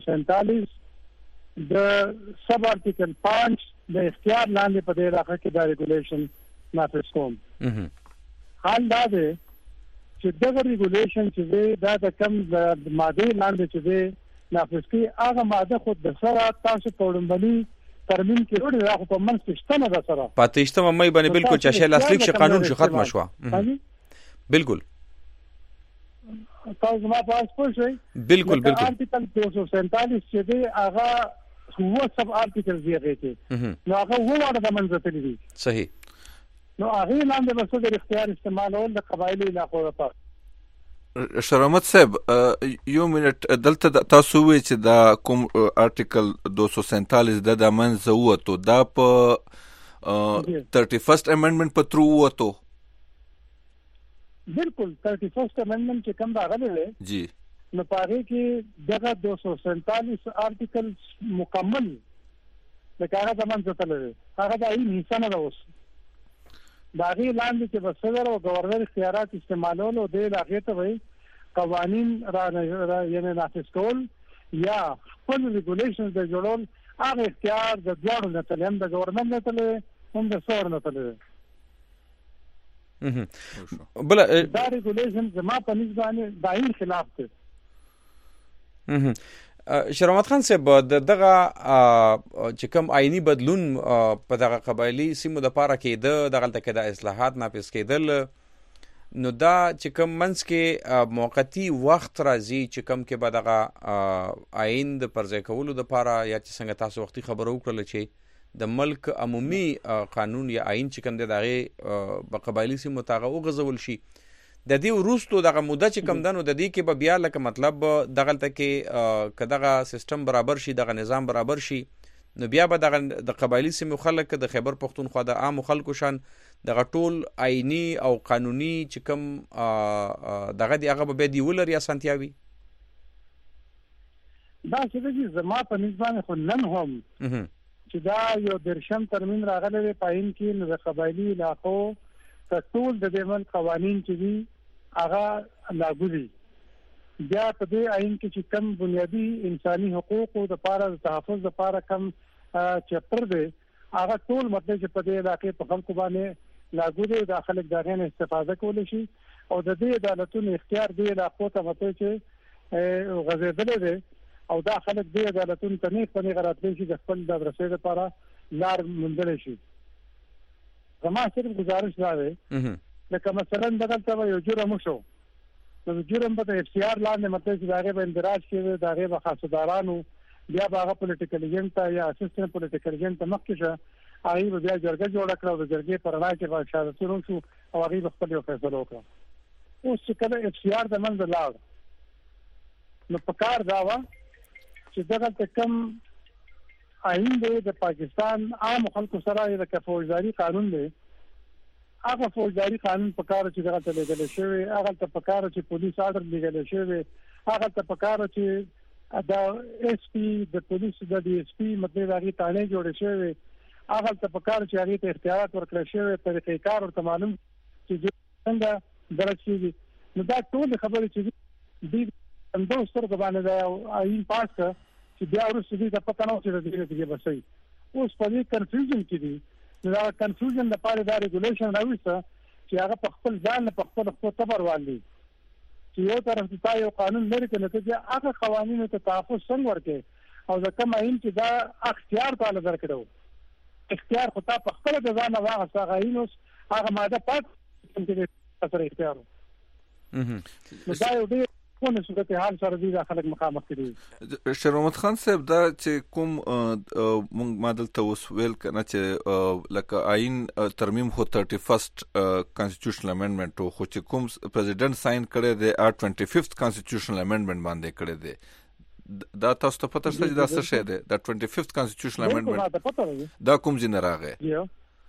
247 د سب آرټیکل 5 د اختیار لاندې په دې علاقه کې دا ریګولیشن نافذ کوم حال دا دی چې دغه ریګولیشن چې دا د کم د ماده لاندې چې دی نافذ کی هغه ماده خود د سره تاسو په وړاندې ترمیم کې وړي راغو په منځ کې شته نه ده سره پاتېشته مې باندې بالکل چې شی لاسلیک شي قانون شي ختم شو بالکل تاسو ما په پوه شئ بالکل آرټیکل 247 چې دی هغه هو سب آرټیکل دی نو هغه وړه د منځ ته دي صحیح نو هغه لاندې بس د اختیار استعمالول د قبایلی علاقو لپاره شرامت صاحب یو منټ دلته تاسو وی چې دا کوم آرټیکل 247 د منځ وته دا په 31st امندمنت په ترو وته بالکل 31st امندمنت چې کوم راغلی جی نو پاره کې دغه 247 آرټیکل مکمل د کاغذ د منځ ته لري هغه د این حصہ نه اوس دا غي لاندې چې بسدر او گورنر اختیارات استعمالول او د علاقې ته وي قوانین را یعنی نافذ کول یا خپل ریګولیشنز د جوړول هغه اختیار د دوړو نه تلم د گورنر نه تل هم د سور نه تل بل دا ریګولیشن زما په نسبت دایي خلاف دی شرامت خان صاحب دغه چې کوم آئینی بدلون په دغه قبایلی سیمو د پاره کې دغه تل کې د اصلاحات نافذ کېدل نو دا چې کوم منځ کې موقتی وخت راځي چې کوم کې به دغه آئین د پرځای کولو د پاره یا چې څنګه تاسو وختي خبرو وکړل چې د ملک عمومي قانون یا آئین چې کوم دغه په قبایلی سیمو تاغه وغځول شي د دې وروستو دغه موده چې کم دنو د دې کې به بیا لکه مطلب دغه کې کداغه سیستم برابر شي دغه نظام برابر شي نو بیا به دغه د قبایلی سیمو خلک د خیبر پختونخوا د عام خلکو شان دغه ټول آئینی او قانوني چې کوم دغه دی هغه به دی ولر یا سنتیاوي دا چې زما په نسبت خو نن هم چې دا یو درشم ترمیم راغلی پاین کې نو د قبایلی علاقو ټول د دمن قوانین چې دي هغه لاګو دي بیا په دې آئین کې چې کم بنیادی انساني حقوقو د پاره د تحفظ د پاره کم چپټر دی هغه ټول مطلب چې په دې علاقې په خلکو باندې لاګو دي د خلک دغه نه استفاده کولی شي او د دې عدالتونو اختیار دی علاقو ته مته چې غزیدل دي او دا خلک دې عدالتونو ته نه پني غراتلی شي د خپل د رسېد لپاره لار مندل شي زما صرف گزارش دا دی لکه مثلا دغه یو جرم شو نو جرم په اف سی آر لاندې مطلب چې داغه به اندراج کړي داغه به خاصدارانو بیا هغه پولیټیکل ایجنټ یا اسسټنټ پولیټیکل ایجنټ مخکشه هغه بیا جرګه جوړ کړو د جرګې پر راځي چې به شاده شو او هغه خپل یو فیصله وکړه اوس چې کله اف سی آر د منځ لاړ نو په کار دا و چې دغه کم آئین دی د پاکستان عام خلکو سره د فوجداري قانون دی هغه فوجداري قانون په کار چې دغه لګل شوی هغه ته په کار چې پولیس آرډر لګل شوی هغه ته په کار چې د اس پی د پولیس د ډي اس پی مطلب هغه تانه جوړ شوی هغه ته په کار چې هغه ته اختیارات ورکړل شوی طریقې کار ورته معلوم چې څنګه درشي نو دا ټول خبرې چې دې اندو سره باندې دا آئین پاس چې بیا ورسې دې د پته نه چې د دې کې بسې اوس په دې کنفیوژن کې دي دا کنفیوژن لپاره دا ریګولیشن راوځه چې هغه په خپل ځان په خپل تبر والي چې یو طرف ته یو قانون لري چې نتیجه هغه قوانینو ته تحفظ څنګه ورکړي او ځکه ماین چې دا اختیار تعالی درکړو اختیار خو تا په خپل د ځان واغسته غاینوس هغه ماده پات چې سره اختیار نو دا یو ډېر کومه صورت حال سره دي خلک مخامخ کړي شرامت خان صاحب دا چې کوم مونږ مادل ته وسویل کنه چې لکه آئین ترمیم خو 31st کانسټیټیوشنل امندمنت خو چې کوم پریزیډنټ ساين کړی دی 25th کانسټیټیوشنل امندمنت باندې کړی دی دا تاسو ته پته شته دا څه شی دی دا 25th کانسټیټیوشنل امندمنت دا کوم ځای نه راغی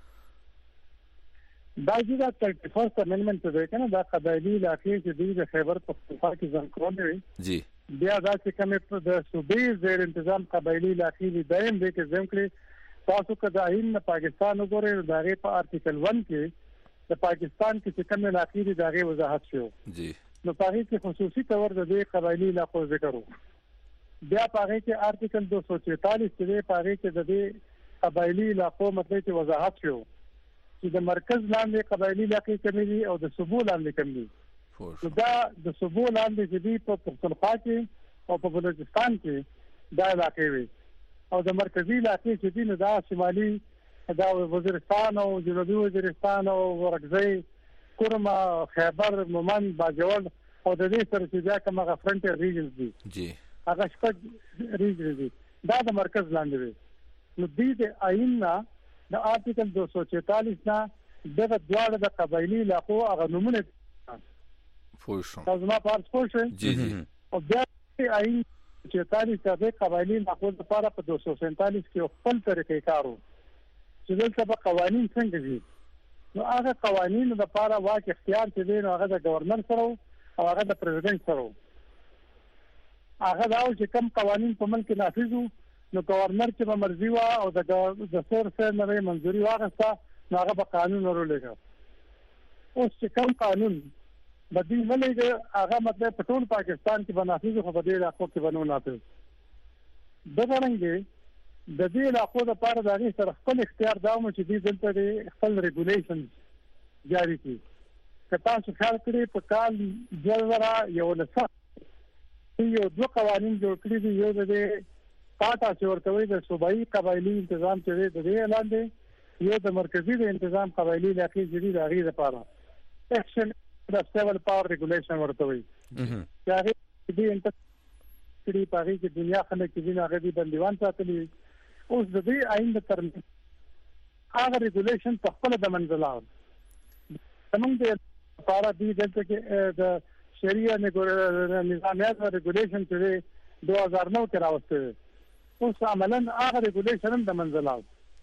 دا چې 31st امندمنت دی کنه دا قبایلی علاقې چې د خیبر پختونخوا کې ځان کړل جی بیا دا چې کومه د صوبې زیر تنظیم قبایلی علاقې دی دایم دې کې ځم کړی تاسو کدا آئین پاکستان وګورئ دا غي په آرټیکل 1 کې د پاکستان کې کومه علاقې دی دا غي وضاحت شو جی نو پاره کې خصوصي تور د قبایلی علاقو ذکر وو بیا پاره کې آرټیکل 244 کې پاره کې د قبایلی علاقو مطلب چې وضاحت شو چې د مرکز لاندې قبایلی علاقې کمی دي او د صوبو لاندې کمی دي دا د صوبو لاندې چې دی په پښتونخوا کې او په بلوچستان کې دا علاقې وي او د مرکزی علاقې چې دی نو دا شمالي دا وزیرستان او جنوبي وزیرستان او ورغزي کورما خیبر مومند باجوړ او د دې سره چې دا کومه فرنټیر ریجنز دي جی هغه شپږ ریجنز دي دا د مرکز لاندې وي نو د آئین نه د آرټیکل 246 نه دغه دواړه د قبایلی علاقو هغه نمونه فوشو تاسو ما پارس پوښه جی جی او بیا آئین 44 د قبایلی علاقو لپاره په 247 کې خپل طریقې کارو چې دلته به قوانين څنګه دي نو هغه قوانين د لپاره واک اختیار چې دی نو هغه د گورنر سره او هغه د پریزیدنت سره هغه دا چې کوم قوانين په ملک نافذ نو گورنر چې به مرضی وا او د سر سره نه منځوري واغسته نو هغه به قانون ورولېږي اوس چې کوم قانون بدیل نه لګي هغه مطلب په ټول پاکستان کې بنافذ خو په دې علاقو کې بنو نافذ د څنګه د دې علاقو لپاره د هغې سره خپل اختیار دا و چې دوی دلته د خپل ریګولیشن جاری کړي که تاسو خیال کړئ په کال 2011 یو دوه قوانین جوړ کړي دي یو د پاټا چې ورته وایي د صوبایي قبایلي انتظام چې دی د دې اعلان دی یو د مرکزي د انتظام قبایلي علاقې چې دي د هغې لپاره ایکشن د سیول پاور ریګولیشن ورته وایي چې هغې دې کړي په هغې کې دنیا خلک چې دي هغه دي بندیوان ساتلي اوس د دې آئین د ترمیم هغه ریګولیشن په خپل د منځلاو زمونږ د لپاره دی دلته کې د شریعه نظامیات ریګولیشن چې 2009 کې راوسته اوس عملاً هغه ریګولیشن هم د منځلاو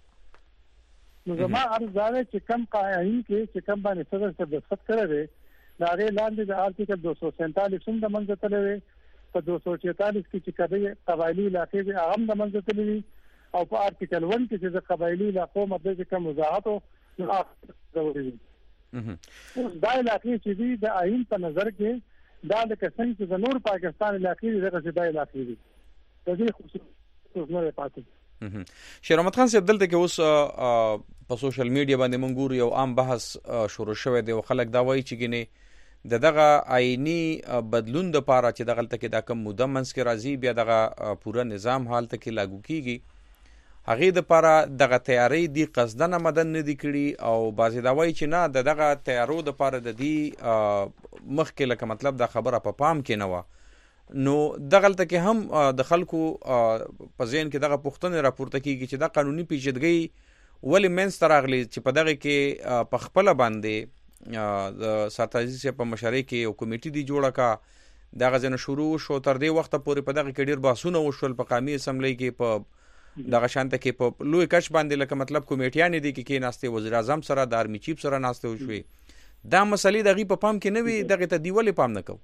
نو زما عرض دا دی چې کم آئین کې چې کم باندې صدر سره دستخط کړی دی د هغې لاندې د آرټیکل 247 هم د منځه تللی دی په 246 کې چې کبې قبایلي علاقې دي هغه هم د منځه تللی دي او په آرټیکل 1 کې چې د قبایلي علاقو مطلب چې کوم وضاحت نو ضروري دي اوس دا علاقې چې دي د آئین په نظر کې دا د څنګه چې د نور پاکستان علاقې دغه چې د علاقې دي د دې خصوص نه پاتې شیر احمد خان صاحب دلته کې اوس په سوشل میډیا باندې مونږ ګورو یو عام بحث شروع شوی دی او خلک دا وایي چې ګینه دغه آئینی بدلون د پاره چې دغه تل کې دا کم موده منځ کې راځي بیا دغه پوره نظام حالت کې لاګو کیږي هغه د پاره دغه تیاری دی قصدنه مدن نه دی کړي او بعضی دا وایي چې نه دغه تیارو د پاره د دې مخکې لکه مطلب دا خبره په پام کې نه و نو دغه تل کې هم د خلکو په ذهن کې دغه پوښتنه راپورته کیږي چې دا قانوني پیچیدګي ولې منځ ته راغلي چې په دغه کې په خپل باندې د ساتازي سره په مشارکت کې یو کمیټه دی جوړه کا دغه ځنه شروع شو تر دې وخت پورې په دغه کې ډیر باسونه وشول په قومي اسمبلی کې په دغه شانته کې په لوی کش باندې لکه مطلب کمیټیان دي کې ناشته وزیر اعظم سره د آرمی چیف سره ناشته وشوي دا مسلې دغه په پام کې نه وي دغه ته دیولې پام نه کو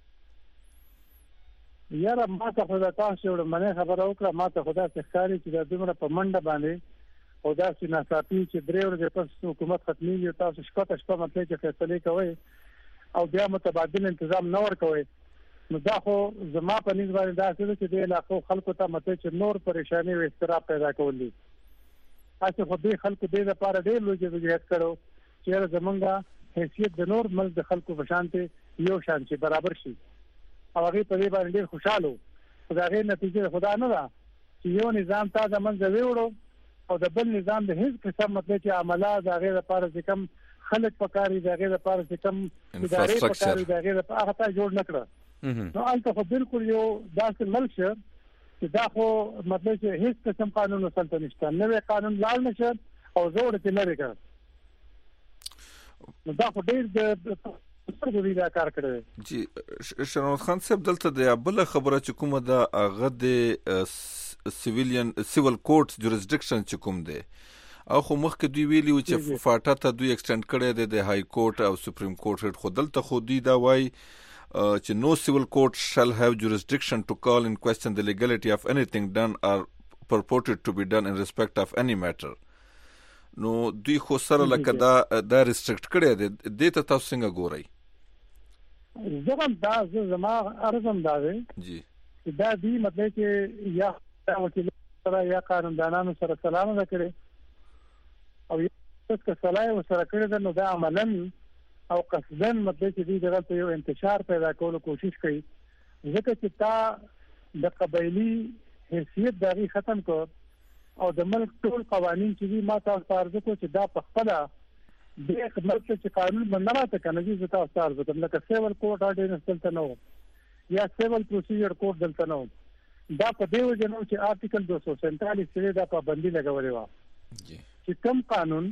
یاره ما ته خدا تاسو یو منه خبره وکړه ما ته خدا ښکاري چې د دومره په منډه باندې او دا چې ناڅاپي چې درې ورځې پس حکومت ختمي تاسو شپه مطلب چې فیصله کوي او بیا متبادل تنظیم نه ور کوي نو دا خو زما په نسبت باندې دا چې د علاقو خلکو ته مته چې نور پریشانی او استراب پیدا کولی تاسو خو دې خلکو دې لپاره ډېر لوی جهاد کړو چې زمونږه حیثیت د نور ملک د خلکو په شانته یو شان چې برابر شي او هغه په دې باندې ډېر خوشاله خدای نتیجه خدا نه دا چې یو نظام ته د منځ ویوړو او د بل نظام د هیڅ قسم مطلب چې عمله د هغه لپاره چې کم خلک پکاري د هغه لپاره چې کم ادارې پکاري د هغه لپاره هغه ته جوړ نکړه نو البته خو بالکل یو داسې ملک چې دا خو مطلب چې هیڅ قسم قانون وسلته نشته نوې قانون لاړ نشه او زوړ ته لري کړ نو دا خو ډېر د ویلا کار کړی جی شرمت خان صاحب دلته د بل خبره چې کومه د هغه د سیویل کورټ جوریسډکشن چې کوم دی او خو مخکې دوی ویلي و چې فاټا ته دوی ایکسټند کړی دی د های کورټ او سپریم کورټ خو دلته خو دوی دا وایي چې no civil court shall have jurisdiction to call in question the legality of anything done or purported to be done in respect of any matter. نو دوی خو سره لکه دا ریستریکټ کړی دی دې ته تاسو څنګه ګورئ زغم دا زما ارزم دا دی جی دا دی مطلب چې یا وکیل سره یا قانوندانانو سره سلام وکړي او څه سلام سره کړی نو دا عملاً او قصدن مطلب چې دې دغه یو انتشار پیدا کولو کوشش کوي ځکه چې تا د قبایلی حیثیت دغه ختم کو او د ملک ټول قوانين چې ما تاسو ارزو کو چې دا په خپل د خدمت چې قانون باندې راته کنه چې تاسو ارزو کوم لکه سیول کوډ اورډیننس دلته نو یا سیول پروسیجر کوډ دلته نو دا په دې وجه نو چې آرټیکل 247 سره دا پابندي لګولې و چې کوم قانون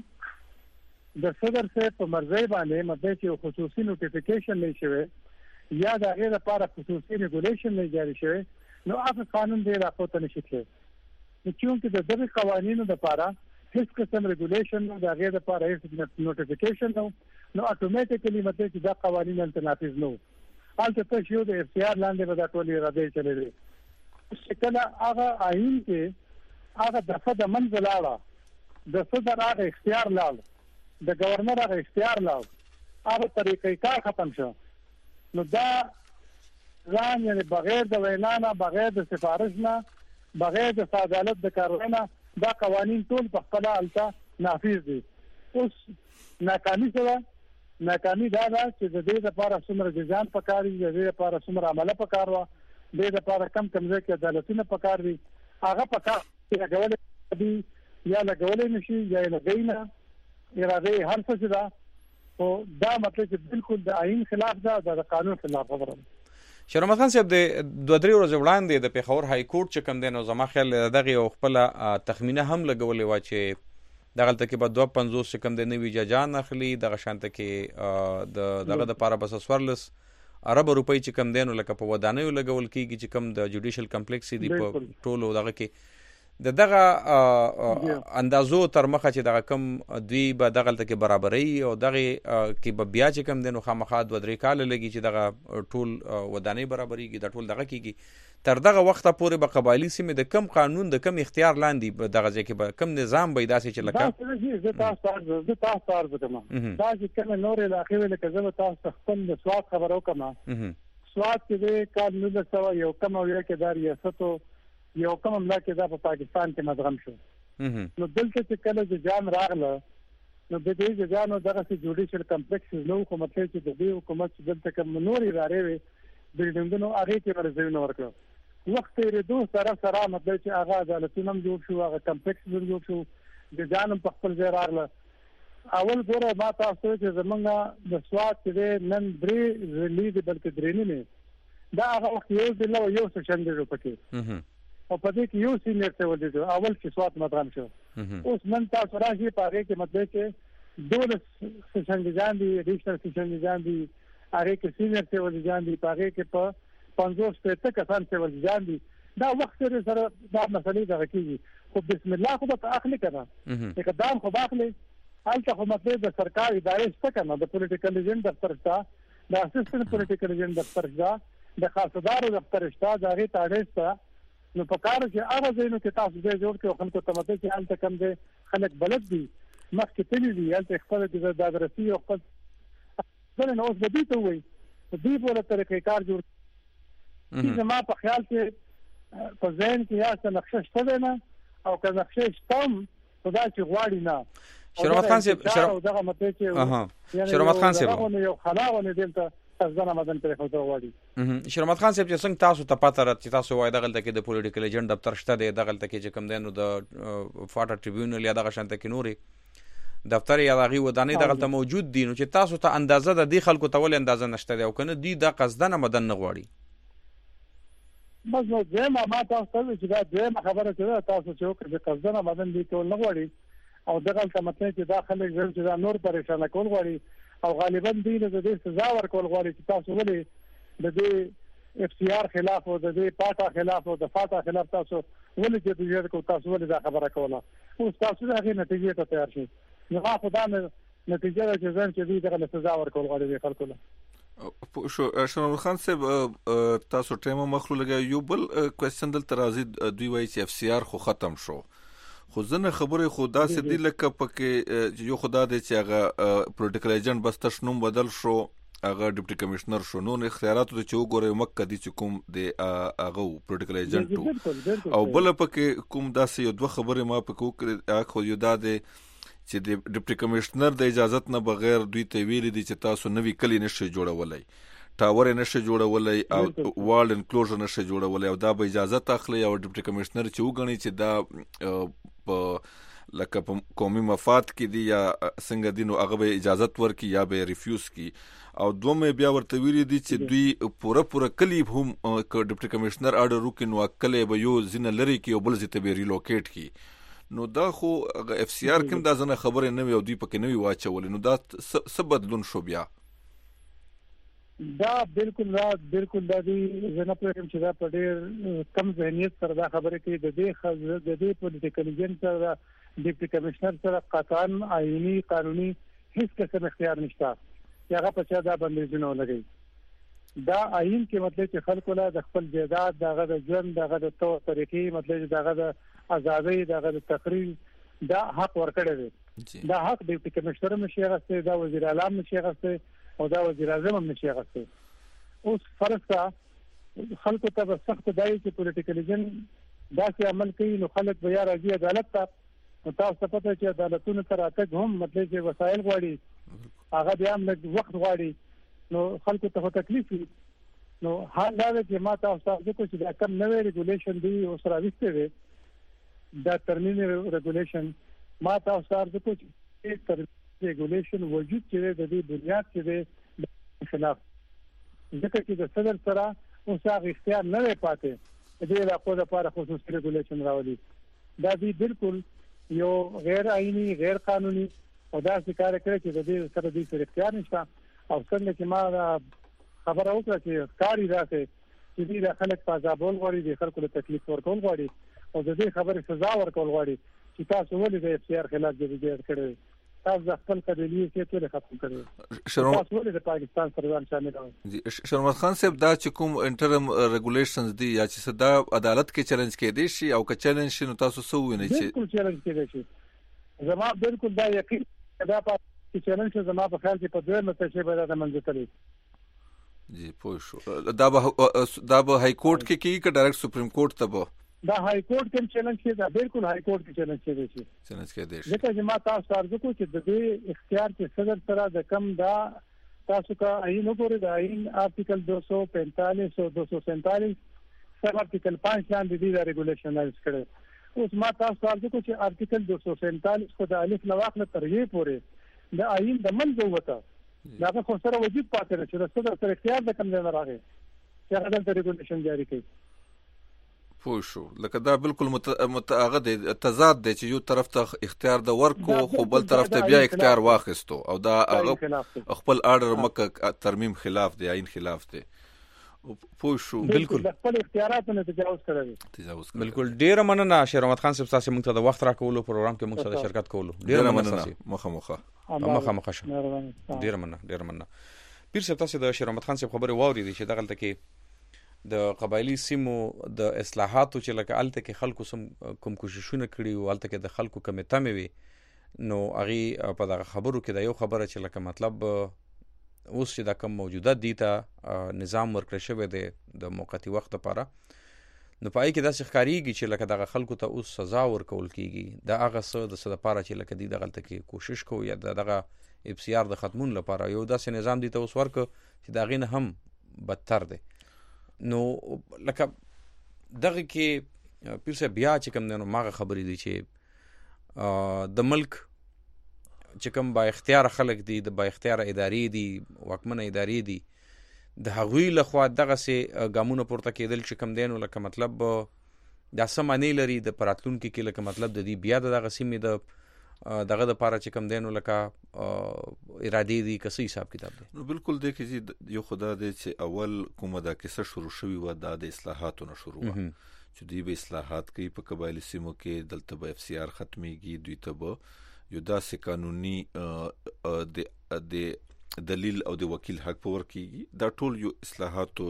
د صدر سے په مرزي باندې مده چې خصوصي نوټیفیکیشن نه شوی یا د غیر لپاره خصوصي ریګولیشن نه جاری شوی نو هغه قانون دی راپورته نشي کېږي چې د دغه قوانینو لپاره هیڅ قسم ریګولیشن نو د غیر لپاره هیڅ نوټیفیکیشن نو اتوماتیکلی مده چې دا قوانین التنافذ نو حالت ته شیو د اختیار لاندې به دا ټول اراده چلےږي چې کله هغه آئین کې هغه دغه د منځلاړه د صدر هغه اختیار لاړ د گورنر هغه اختیار لاو هغه طریقې کار ختم شو نو دا ځان یعنی بغیر د وینا نه بغیر د سفارش نه بغیر د عدالت د کاروي نه دا قوانين ټول په خپل الته نافذ دي اوس ناکامي سره ناکامي دا ده چې د دې لپاره څومره ځان پکاري د دې لپاره څومره عمله پکاروا د دې لپاره کم ځای کې عدالتونه پکار دي هغه پکار چې لګول دي یا لګول نشي یا لګینا اراده هر څه ده او دا مطلب چې بالکل د آئین خلاف ده د قانون خلاف خبره شیر محمد خان صاحب د 2-3 ورځې وړاندې د پیښور های کورټ چې کوم دی نو زما خیال دغه یو خپل تخمینه هم لګولې و چې دغه تل کې به 250 چې کوم دی نوی ججان اخلي دغه شانته کې دغه د پاره بس سورلس عرب روپۍ چې کوم دی نو لکه په ودانیو لګول کیږي چې کوم د جوډیشل کمپلیکس دی په ټولو دغه کې دغه اندازو تر مخه چې دغه کم دوی به دغه ته کې برابرۍ او دغه کې به بیا چې کم دنو خامخا 2-3 کال لګي چې دغه ټول ودانۍ برابرېږي د ټول دغه کېږي تر دغه وخت پورې به قبایلی سیمه د کم قانون د کم اختیار لاندې دغه ځکه به کم نظام به داسې چې لکه زه تاسو ارزو کوم دا چې کوم نور علاقې ول کزه تاسو خپل د سواد خبرو کوم سواد کې د کال 1900 یو کم ویل کې د ریاستو یو کوم مملکت دا په پاکستان کې مدغم شو نو دلته چې کله د جام راغله نو د دې ځانو دغه جوډیشل کمپلیکس نو کوم چې د دې حکومت دلته کوم نور ادارې وي بلډینګونو هغه کې ورزوینه ورکړه وخت یې دوه سره مطلب چې هغه عدالتونه جوړ شو هغه کمپلیکس جوړ شو د جانم په خپل ځای راغله اول ګوره ما تاسو چې زمونږ د سواد کې نن درې ریلیز بلکې درې نه دا هغه وخت یو سیشن دی پکې او په دې کې یو سینیئر ته ولې اول چې سواد مدغم شو اوس نن تاسو راځي په هغه کې مطلب چې دوه سیشن ځان دي ریشنل سیشن ځان دي هغه کې سینیئر ته ولې ځان دي په هغه کې په 50 کسان ته ولې ځان دي دا وخت سره دا مسلې د حقیقي خو بسم الله خو ته اخلي کړه اقدام خو باخلي البته خو مطلب د سرکار ادارې څخه کنه د پولیټیکل ایجنټ دفتر څخه د اسسټنټ پولیټیکل ایجنټ دفتر څخه د خاصدار دفتر څخه د هغه تاریخ څخه نو په کار چې هغه ځینو کې تاسو دې جوړ کړو خلکو ته مته چې حالت کم دي خلک بلد دي مخکې تللی دي حالت خپل د ادارسي او خپل څنګه نو اوس د دې ته وایي دې په لاره طریقې کار جوړ چې ما په خیال کې په ځین کې یا څه نقشه شته نه او که نقشه شته خدا چې غواړي نه شیر محمد خان صاحب دغه مته چې شیر محمد خان صاحب یو خلاونه دلته ځنه مدن پر خو غواړي شیر محمد خان صاحب چې څنګه تاسو ته پاتره چې تاسو وای دغه تل کې د پولیټیکل ایجنټ دفتر شته دی دغه تل کې چې کوم دینو د فاټا ټریبیونل یا دغه شانته کې نوري دفتر یا دغه ودانۍ دغه ته موجود دي نو چې تاسو ته اندازه د دې خلکو ته ول اندازه نشته دی او کنه دی د قصدنه مدن نه غواړي بس نو زما ما تاسو ته چې دا دغه خبره چې تاسو چې قصدنه مدن دي ټول نه غواړي او دغه ته مطلب چې دا خلک چې دا نور پریشان کول غواړي او غالبا دی له دې سزا ورکول غواړي چې تاسو ولې د دې اف سی آر خلاف او د دې پاټا خلاف او د فاټا خلاف تاسو ولې چې دې کو تاسو ولې دا خبره کوله اوس تاسو هغه نتیجې ته تیار شئ نو هغه دا نتیجه چې ځان چې دې دغه سزا ورکول غواړي خلکو له شو شنو خان صاحب تاسو ټیمه مخلو لګا یو بل کوېسچن دل ترازی دوی وایي چې اف سی آر خو ختم شو خو زنه خبره خدا سي دی لکه پکې یو خدا دې چې هغه پولیټیکل ایجنټ بس تشنوم بدل شو هغه ډیپټي کمشنر شو نو اختیارات ته چې وګوره مکه دي چې کوم د هغه پولیټیکل ایجنټ او بل پکې کوم داسې یو دوه خبره ما پکې وکړه خو یو دا دې چې د ډیپټي کمشنر د اجازت نه بغیر دوی ته ویلي دي چې تاسو نوی کلی نشئ جوړولای، ټاور نشئ جوړولای او وال انکلوژر نشئ جوړولای، او دا به اجازه اخلي او ډیپټي کمشنر چې وګڼي چې دا په لکه په قومي مفاد کې دي یا څنګه دي، نو هغه به اجازت ورکړي یا به ریفیوز کړي. او دومره بیا ورته ویلي دي چې دوی پوره کلی هم که ډیپټي کمشنر آرډر وکړي نو کلی به یو ځینه لرې کړي او بل ځای ته به ریلوکیټ کړي. نو دا خو اف سی آر کې دا ځنه خبرې نه وي او دوی پکې نه وي واچولې، نو دا څه بدلون شو بیا؟ دا بالکل دا دی زه نه پوهېږم چې دا په ډېر کم ذهنیت سره دا خبرې کوي. د دې پولیټیکل ایجنټ سره ډیپټي کمشنر سره قطعا آئینی قانوني هیڅ قسم اختیار نشته چې هغه په چا دا بندیزونه ولګوي. دا آئین کې مطلب چې خلکو له د خپل جایداد، دغه د ژوند، دغه د طریقې، مطلب دغه د ازادۍ، دغه د تقریر دا حق ورکړی دی. دا حق ډیپټي کمشنر هم نشي اخیستی، دا وزیر اعلی هم نشي اخیستی او دا وزیر اعظم هم نشي اخیستی. اوس فرض کړه خلکو ته به سخت دی چې پولیټیکل ایجنټ داسې عمل کوي نو خلک به یا راځي عدالت ته. نو تاسو ته پته چې عدالتونو ته راتګ هم مطلب چې وسایل غواړي، هغه بیا هم لږ وخت غواړي، نو خلکو ته تکلیف وي. نو حال دا دی چې ما تاسو ته ځکه چې دا کم نوې ریګولیشن دی اوس راوستې دی، دا ترمیم ریګولیشن ما تاسو ته ځکه چې ترمیم ریګولیشن وجود چې د دې بنیاد چې دی خلاف، ځکه چې د صدر سره اوس هغه اختیار نه دی پاتې د دې علاقو لپاره خصوصي ریګولیشن راولي. دا دی بالکل یو غیر آئینی، غیر قانوني او داسې کار کوي چې د دې سره د اختیار نشته. او څنګه چې ما خبره وکړه چې کاری راځي چې دې خلک په عذابول غواړي، د خلکو له تکلیف ورکول غواړي او د دې خبرې سزا ورکول غواړي چې تاسو ولې د اف سی آر خلاف جديت کړی، تاسو خپل قبيلي کې څه ختم کړی، تاسو ولې د پاکستان سره ځان شامل کړئ. شرمت خان صاحب، دا چې کوم انټرم ریګولیشنز دي یا چې صدا عدالت کې چیلنج کېدی شي او که چیلنج شي نو تاسو څه وینئ؟ چې بالکل چیلنج کېدی شي. زما بالکل دا یقین دا چې چیلنج زما په خیال کې په دوه متشه به دا منځ ته جی پوه شو. دا به های کورټ کې کیږي که ډایرکټ سپریم کورټ ته به؟ دا های کورټ کې چیلنج کېږي، بالکل های کورټ کې چیلنج کېږي. چیلنج کېږي ځکه چې ما تاسو ته عرض وکړو چې د دې اختیار چې صدر سره د کم دا تاسو کا آئین وګورئ، د آئین آرټیکل 245 او 247 سب آرټیکل 5 لاندې دي دا ریګولیشن نایز کړي. اوس ما تاسو ته عرض وکړو چې آرټیکل 247 خو د الف لواخله تر یې پورې د آئین د منځ وته دا خو سره وجود پاتې چې د صدر سره اختیار د کم نه راغی چې هغه د ریګولیشن جاری کړي. پوه شو. لکه دا بالکل متعاقد تضاد دی چې یو طرف ته اختیار د ورکو خو بل طرف ته بیا اختیار واخیستو او دا هغه خپل آرډر مکه ترمیم خلاف دی، آئین خلاف دی. پوه شو. بالکل خپل اختیاراتونه تجاوز کړی. بالکل. ډیر مننه شیر احمد خان صاحب، تاسو موږ ته د وخت راکولو، پروګرام کې موږ سره شرکت کولو. ډیر مننه. مخه شو. ډیر مننه. پیر صاحب، تاسو د شیر احمد خان صاحب خبره واورېدې چې دغلته کې د قبایلی سیمو د اصلاحاتو چې لکه الته کې خلکو سم کوم کوششونه کړي او الته کې د خلکو کمیته مې وي، نو هغه په دغه خبرو کې د یو خبره چې لکه مطلب اوس چې دا کوم موجوده دي ته نظام ورکړی شوی دی د موقتی وخت لپاره، نو پای کې داسې ښکاریږي چې لکه دغه خلکو ته اوس سزا ورکول کیږي. دا هغه څه د څه لپاره چې لکه دی دغلته کې کوشش کوي یا دغه اف سی آر د ختمون لپاره یو داسې نظام دی ته اوس ورکو چې دا غینه هم بدتر دی. نو لکه دغه کې پیر صاحب بیا چې کوم نو ماغه خبرې دي چې د ملک چې کوم با اختیار خلک دي، د با اختیار ادارې دي، واکمنه ادارې دي، د هغوی لخوا دغه سي ګامونه پورته کېدل چې کوم دین لکه مطلب دا سمانی لري د پراتلونکو کې لکه مطلب د دې بیا دغه سیمې د دغه د پاره چې کوم دین لکه ارادي دي کسي حساب کتاب دي. نو بالکل دی چې یو خدا دی چې اول کومه دا کیسه شروع شوی و د اصلاحاتو نه شروع و چې دوی به اصلاحات کوي په قبایلی سیمو کې، دلته به اف سی آر ختميږي، دوی ته به یو داسې قانوني د دلیل او د وکیل حق پور کیږي. دا ټول یو اصلاحاتو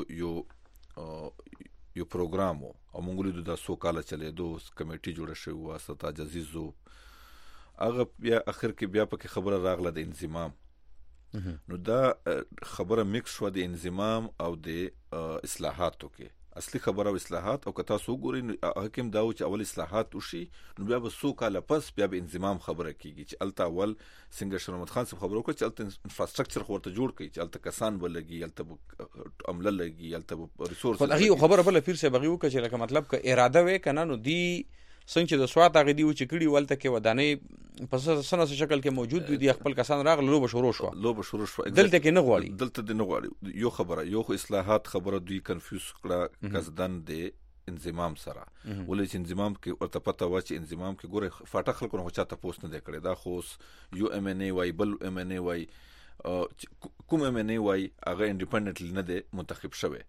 یو پروګرام او مونږ له دا سو کال چلے دو کمیټي جوړه شوی و ستا جزیزو هغه بیا اخر کې بیا پکې خبره راغله د انضمام. نو دا خبره مکس شو د انضمام او د اصلاحاتو کې. اصلي خبره اصلاحات او کتا سو ګوري حکم داو چې اول اصلاحات وشي نو بیا به سو کال پس بیا به انضمام خبره کیږي چې الته اول څنګه شرمت خان صاحب خبرو کوي چې الته انفراستراکچر خورته جوړ کړي چې الته کسان بلګي الته عمله لګي الته ریسورس خو خبره بل پیر سے بغي وکړي چې مطلب ک اراده وې کنه نو دی څنګه چې د سوات هغه دی چې کړي ولته کې ودانې په سنه شکل کې موجود دي خپل کسان راغله لوب شروع شو دلته کې نه غواړي یو خبره یو اصلاحات خبره دوی کنفیوز کړه قصدن دی انضمام سره ولې چې انضمام کې ورته پته و چې انضمام کې ګوره فاټه خلکو نه چاته پوسټ نه دی کړی دا خو یو ام ان ای وای بل ام ان ای وای کوم ام ان ای وای هغه انډیپندنټلی نه دی منتخب شوی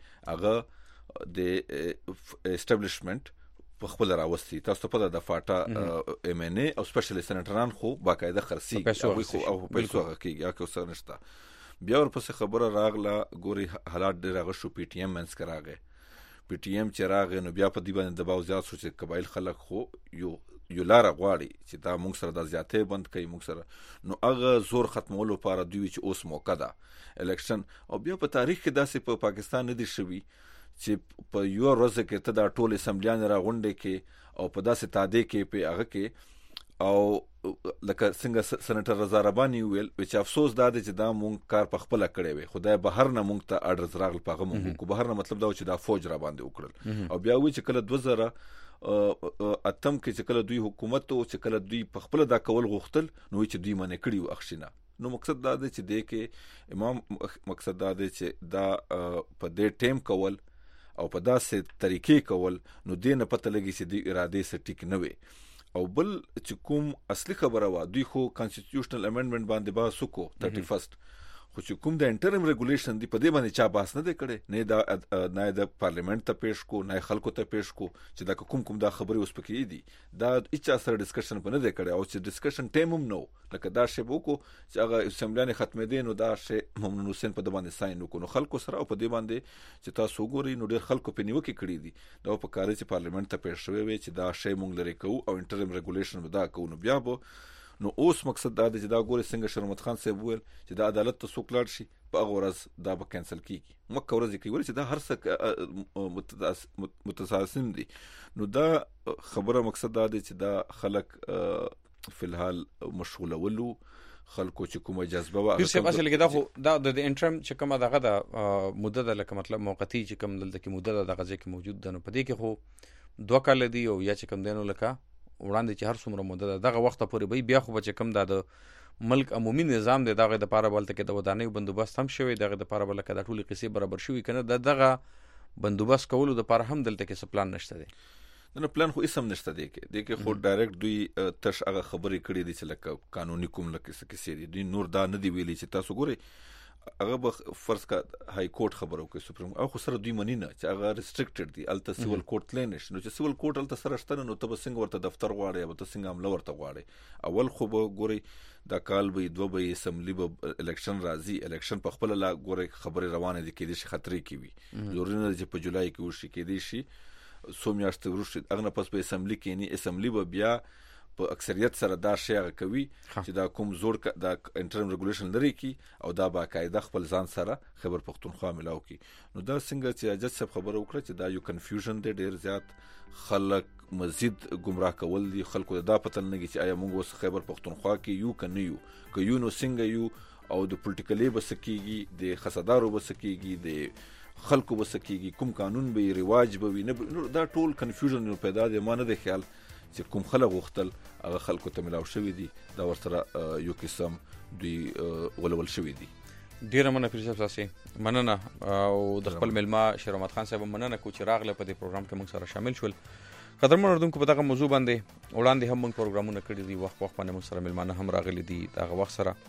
هغه د اسټابلیشمنت په خپل راوستي تاسو په د فاټا ام ان ای او سپیشلی سېنیټران خو باقاعده خرسي او پیسو کېږي یا که څه نشته بیا ورپسې خبره راغله ګوري حالات ډېر هغه شو پی ټی ایم منځ کې راغی پی ټی ایم چې راغی نو بیا په دې باندې دباو زیات شو چې قبایل خلک خو یو لاره غواړي چې دا موږ سره د زیاتې بند کوي موږ سره نو هغه زور ختمولو لپاره دوی چې اوس موقع ده الیکشن او بیا په تاریخ کې داسې په پاکستان نه دي شوي چې په یو ورځ کې ته دا ټول اسمبلیان راغونډې کې او په داسې تادې کې په هغه کې او لکه څنګه سېنیټر رضا رباني ویل چې افسوس دا دی چې دا مونږ کار په خپل کړی وي خدای بهر نه مونږ ته اډرز راغل پغه مونږ کو بهر نه مطلب دا چې دا فوج را باندې وکړل او بیا وی چې کله 2000 اتم کې چې کله دوی حکومت او چې کله دوی په خپل دا کول غوښتل نو چې دوی منې کړی و اخښینه نو مقصد دا دی چې د کې امام مقصد دا دی چې دا په دې ټیم کول او په داسې طریقې کول نو دې نه پته لګي چې د ارادې سره ټیک نه وي او بل چې کوم اصلي خبره وا دوی خو کانسټیټیوشنل امندمنت باندې بحث وکړو 31 خو چې کوم د انټرم ریګولیشن دی په دې باندې چا بحث نه دی کړي نه د پارلیمنت ته پیش کو نه خلکو ته پیش کو چې دا کوم دا خبرې اوس پکې دي دا هیڅ سره ډسکشن په نه دی کړي او چې ډسکشن ټایم هم نو لکه دا شی وکړو چې هغه اسمبلیان ختمې دي نو دا شی ممنون حسین په د باندې ساين وکړو نو خلکو سره او په دې باندې چې تاسو ګوري نو ډېر خلکو په نیوکه کړي دي دا په کار چې پارلیمنت ته پیش شوی وي چې دا شی مونږ لري کوو او انټرم ریګولیشن ودا کوو نو بیا به نو اوس مقصد دا دی چې دا ګوري څنګه شرمت خان صاحب ویل چې دا عدالت ته څوک لاړ شي په هغه ورځ دا به کینسل کیږي مکه ورځ کې ویل چې دا هر څه متساسم دي نو دا خبره مقصد دا دی چې دا خلک فی الحال مشغولولو خلکو چې کومه جذبه وا پیر څه اصل کې دا خو دا د انټرم چې کومه دغه د مدته لکه مطلب موقتی چې کوم دلته کې مدته دغه ځکه موجود ده نو په دې کې خو 2 کال دی او یا چې کوم دینو لکه وړاندې چې هر څومره مدته دغه وخت پورې بیا خو چې کم د ملک عمومي نظام دی دغه د پاره بلته کې د ودانۍ بندوبست هم شوی دغه د پاره بل کې د ټولي قصې برابر شوی کنه دغه بندوبست کولو د پاره هم دلته کې پلان نشته دی نه پلان خو اسم نشته دی کې خو ډایرکټ دوی تش هغه خبرې کړې دي چې لکه قانوني کوم لکه څه کې سي دي نور دا نه دی ویلي چې تاسو ګوري هغه به فرض کا های کورټ خبرو کوي سپریم او خو سره دوی منی نه چې هغه ریستریکټډ دي الته سیول کورټ لینش نو چې سیول کورټ الته سره شته نو ته څنګه ورته دفتر غواړي او ته څنګه عمله ورته غواړي اول خو به ګوري دا کال به 2 به اسمبلی به الیکشن راځي الیکشن په خپل لا ګوري خبره روانه دي کې دي خطرې کې وي ضروري نه چې په جولای کې وشي کې دي شي سومیاشت ورشي اغه پس په اسمبلی کې نه اسمبلی به بیا په اکثریت سره دا شی کوي چې دا کوم زور دا انټرم ریګولیشن لري کی او دا باقاعده خپل ځان سره خبر پښتونخوا ملاو کی نو دا څنګه چې اجازه سب خبره وکړه چې دا یو کنفیوژن دی ډیر زیات خلک مزید گمراه کول دي خلکو دا پته نه لګي چې آیا موږ اوس خبر پښتونخوا کې یو کنه یو که یو نو څنګه یو او د پولیټیکلی بسکیږي د خصدارو بسکیږي د خلکو بسکیږي کوم قانون به رواج به وي دا ټول کنفیوژن پیدا دی مانه د خیال چې کوم خلک غوښتل هغه خلکو ته ملاو شوی دي دا ورسره یو قسم دوی ولول شوی دي ډیره مننه پیر صاحب تاسو مننه او د خپل ملما شیر احمد خان صاحب مننه کو چې راغله په دې پروګرام کې موږ سره شامل شول قدرمن اردوونکو په دغه موضوع باندې وړاندې هم موږ پروګرامونه کړی دي وخت باندې موږ سره ملمانه هم راغلي دي دغه وخت سره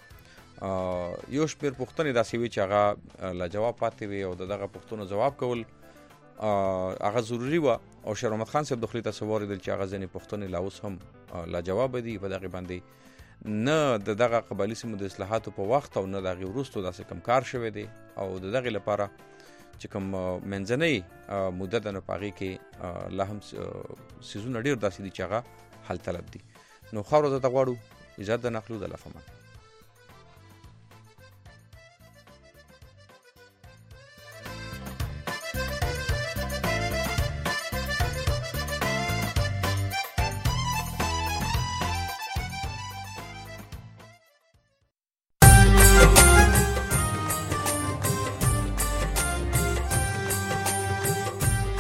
یو شمېر پوښتنې داسې وي چې هغه لا جواب پاتې وي او دغه پوښتنو جواب کول هغه ضروری و او شیر احمد خان صاحب د خپل تصور دل چې هغه ځنې پوښتنې لا اوس هم لا جواب دي په دغه باندې نه دغه قبایلی سیمو د اصلاحاتو په وخت او نه دغه وروسته داسې کم کار شوی دی او دغه لپاره چې کوم منځنۍ مدته نه پاغي کې لا هم سيزون ډیر داسې دي چې هغه حل طلب دي نو خاورو ته غواړو اجازه نه اخلو د لفهمه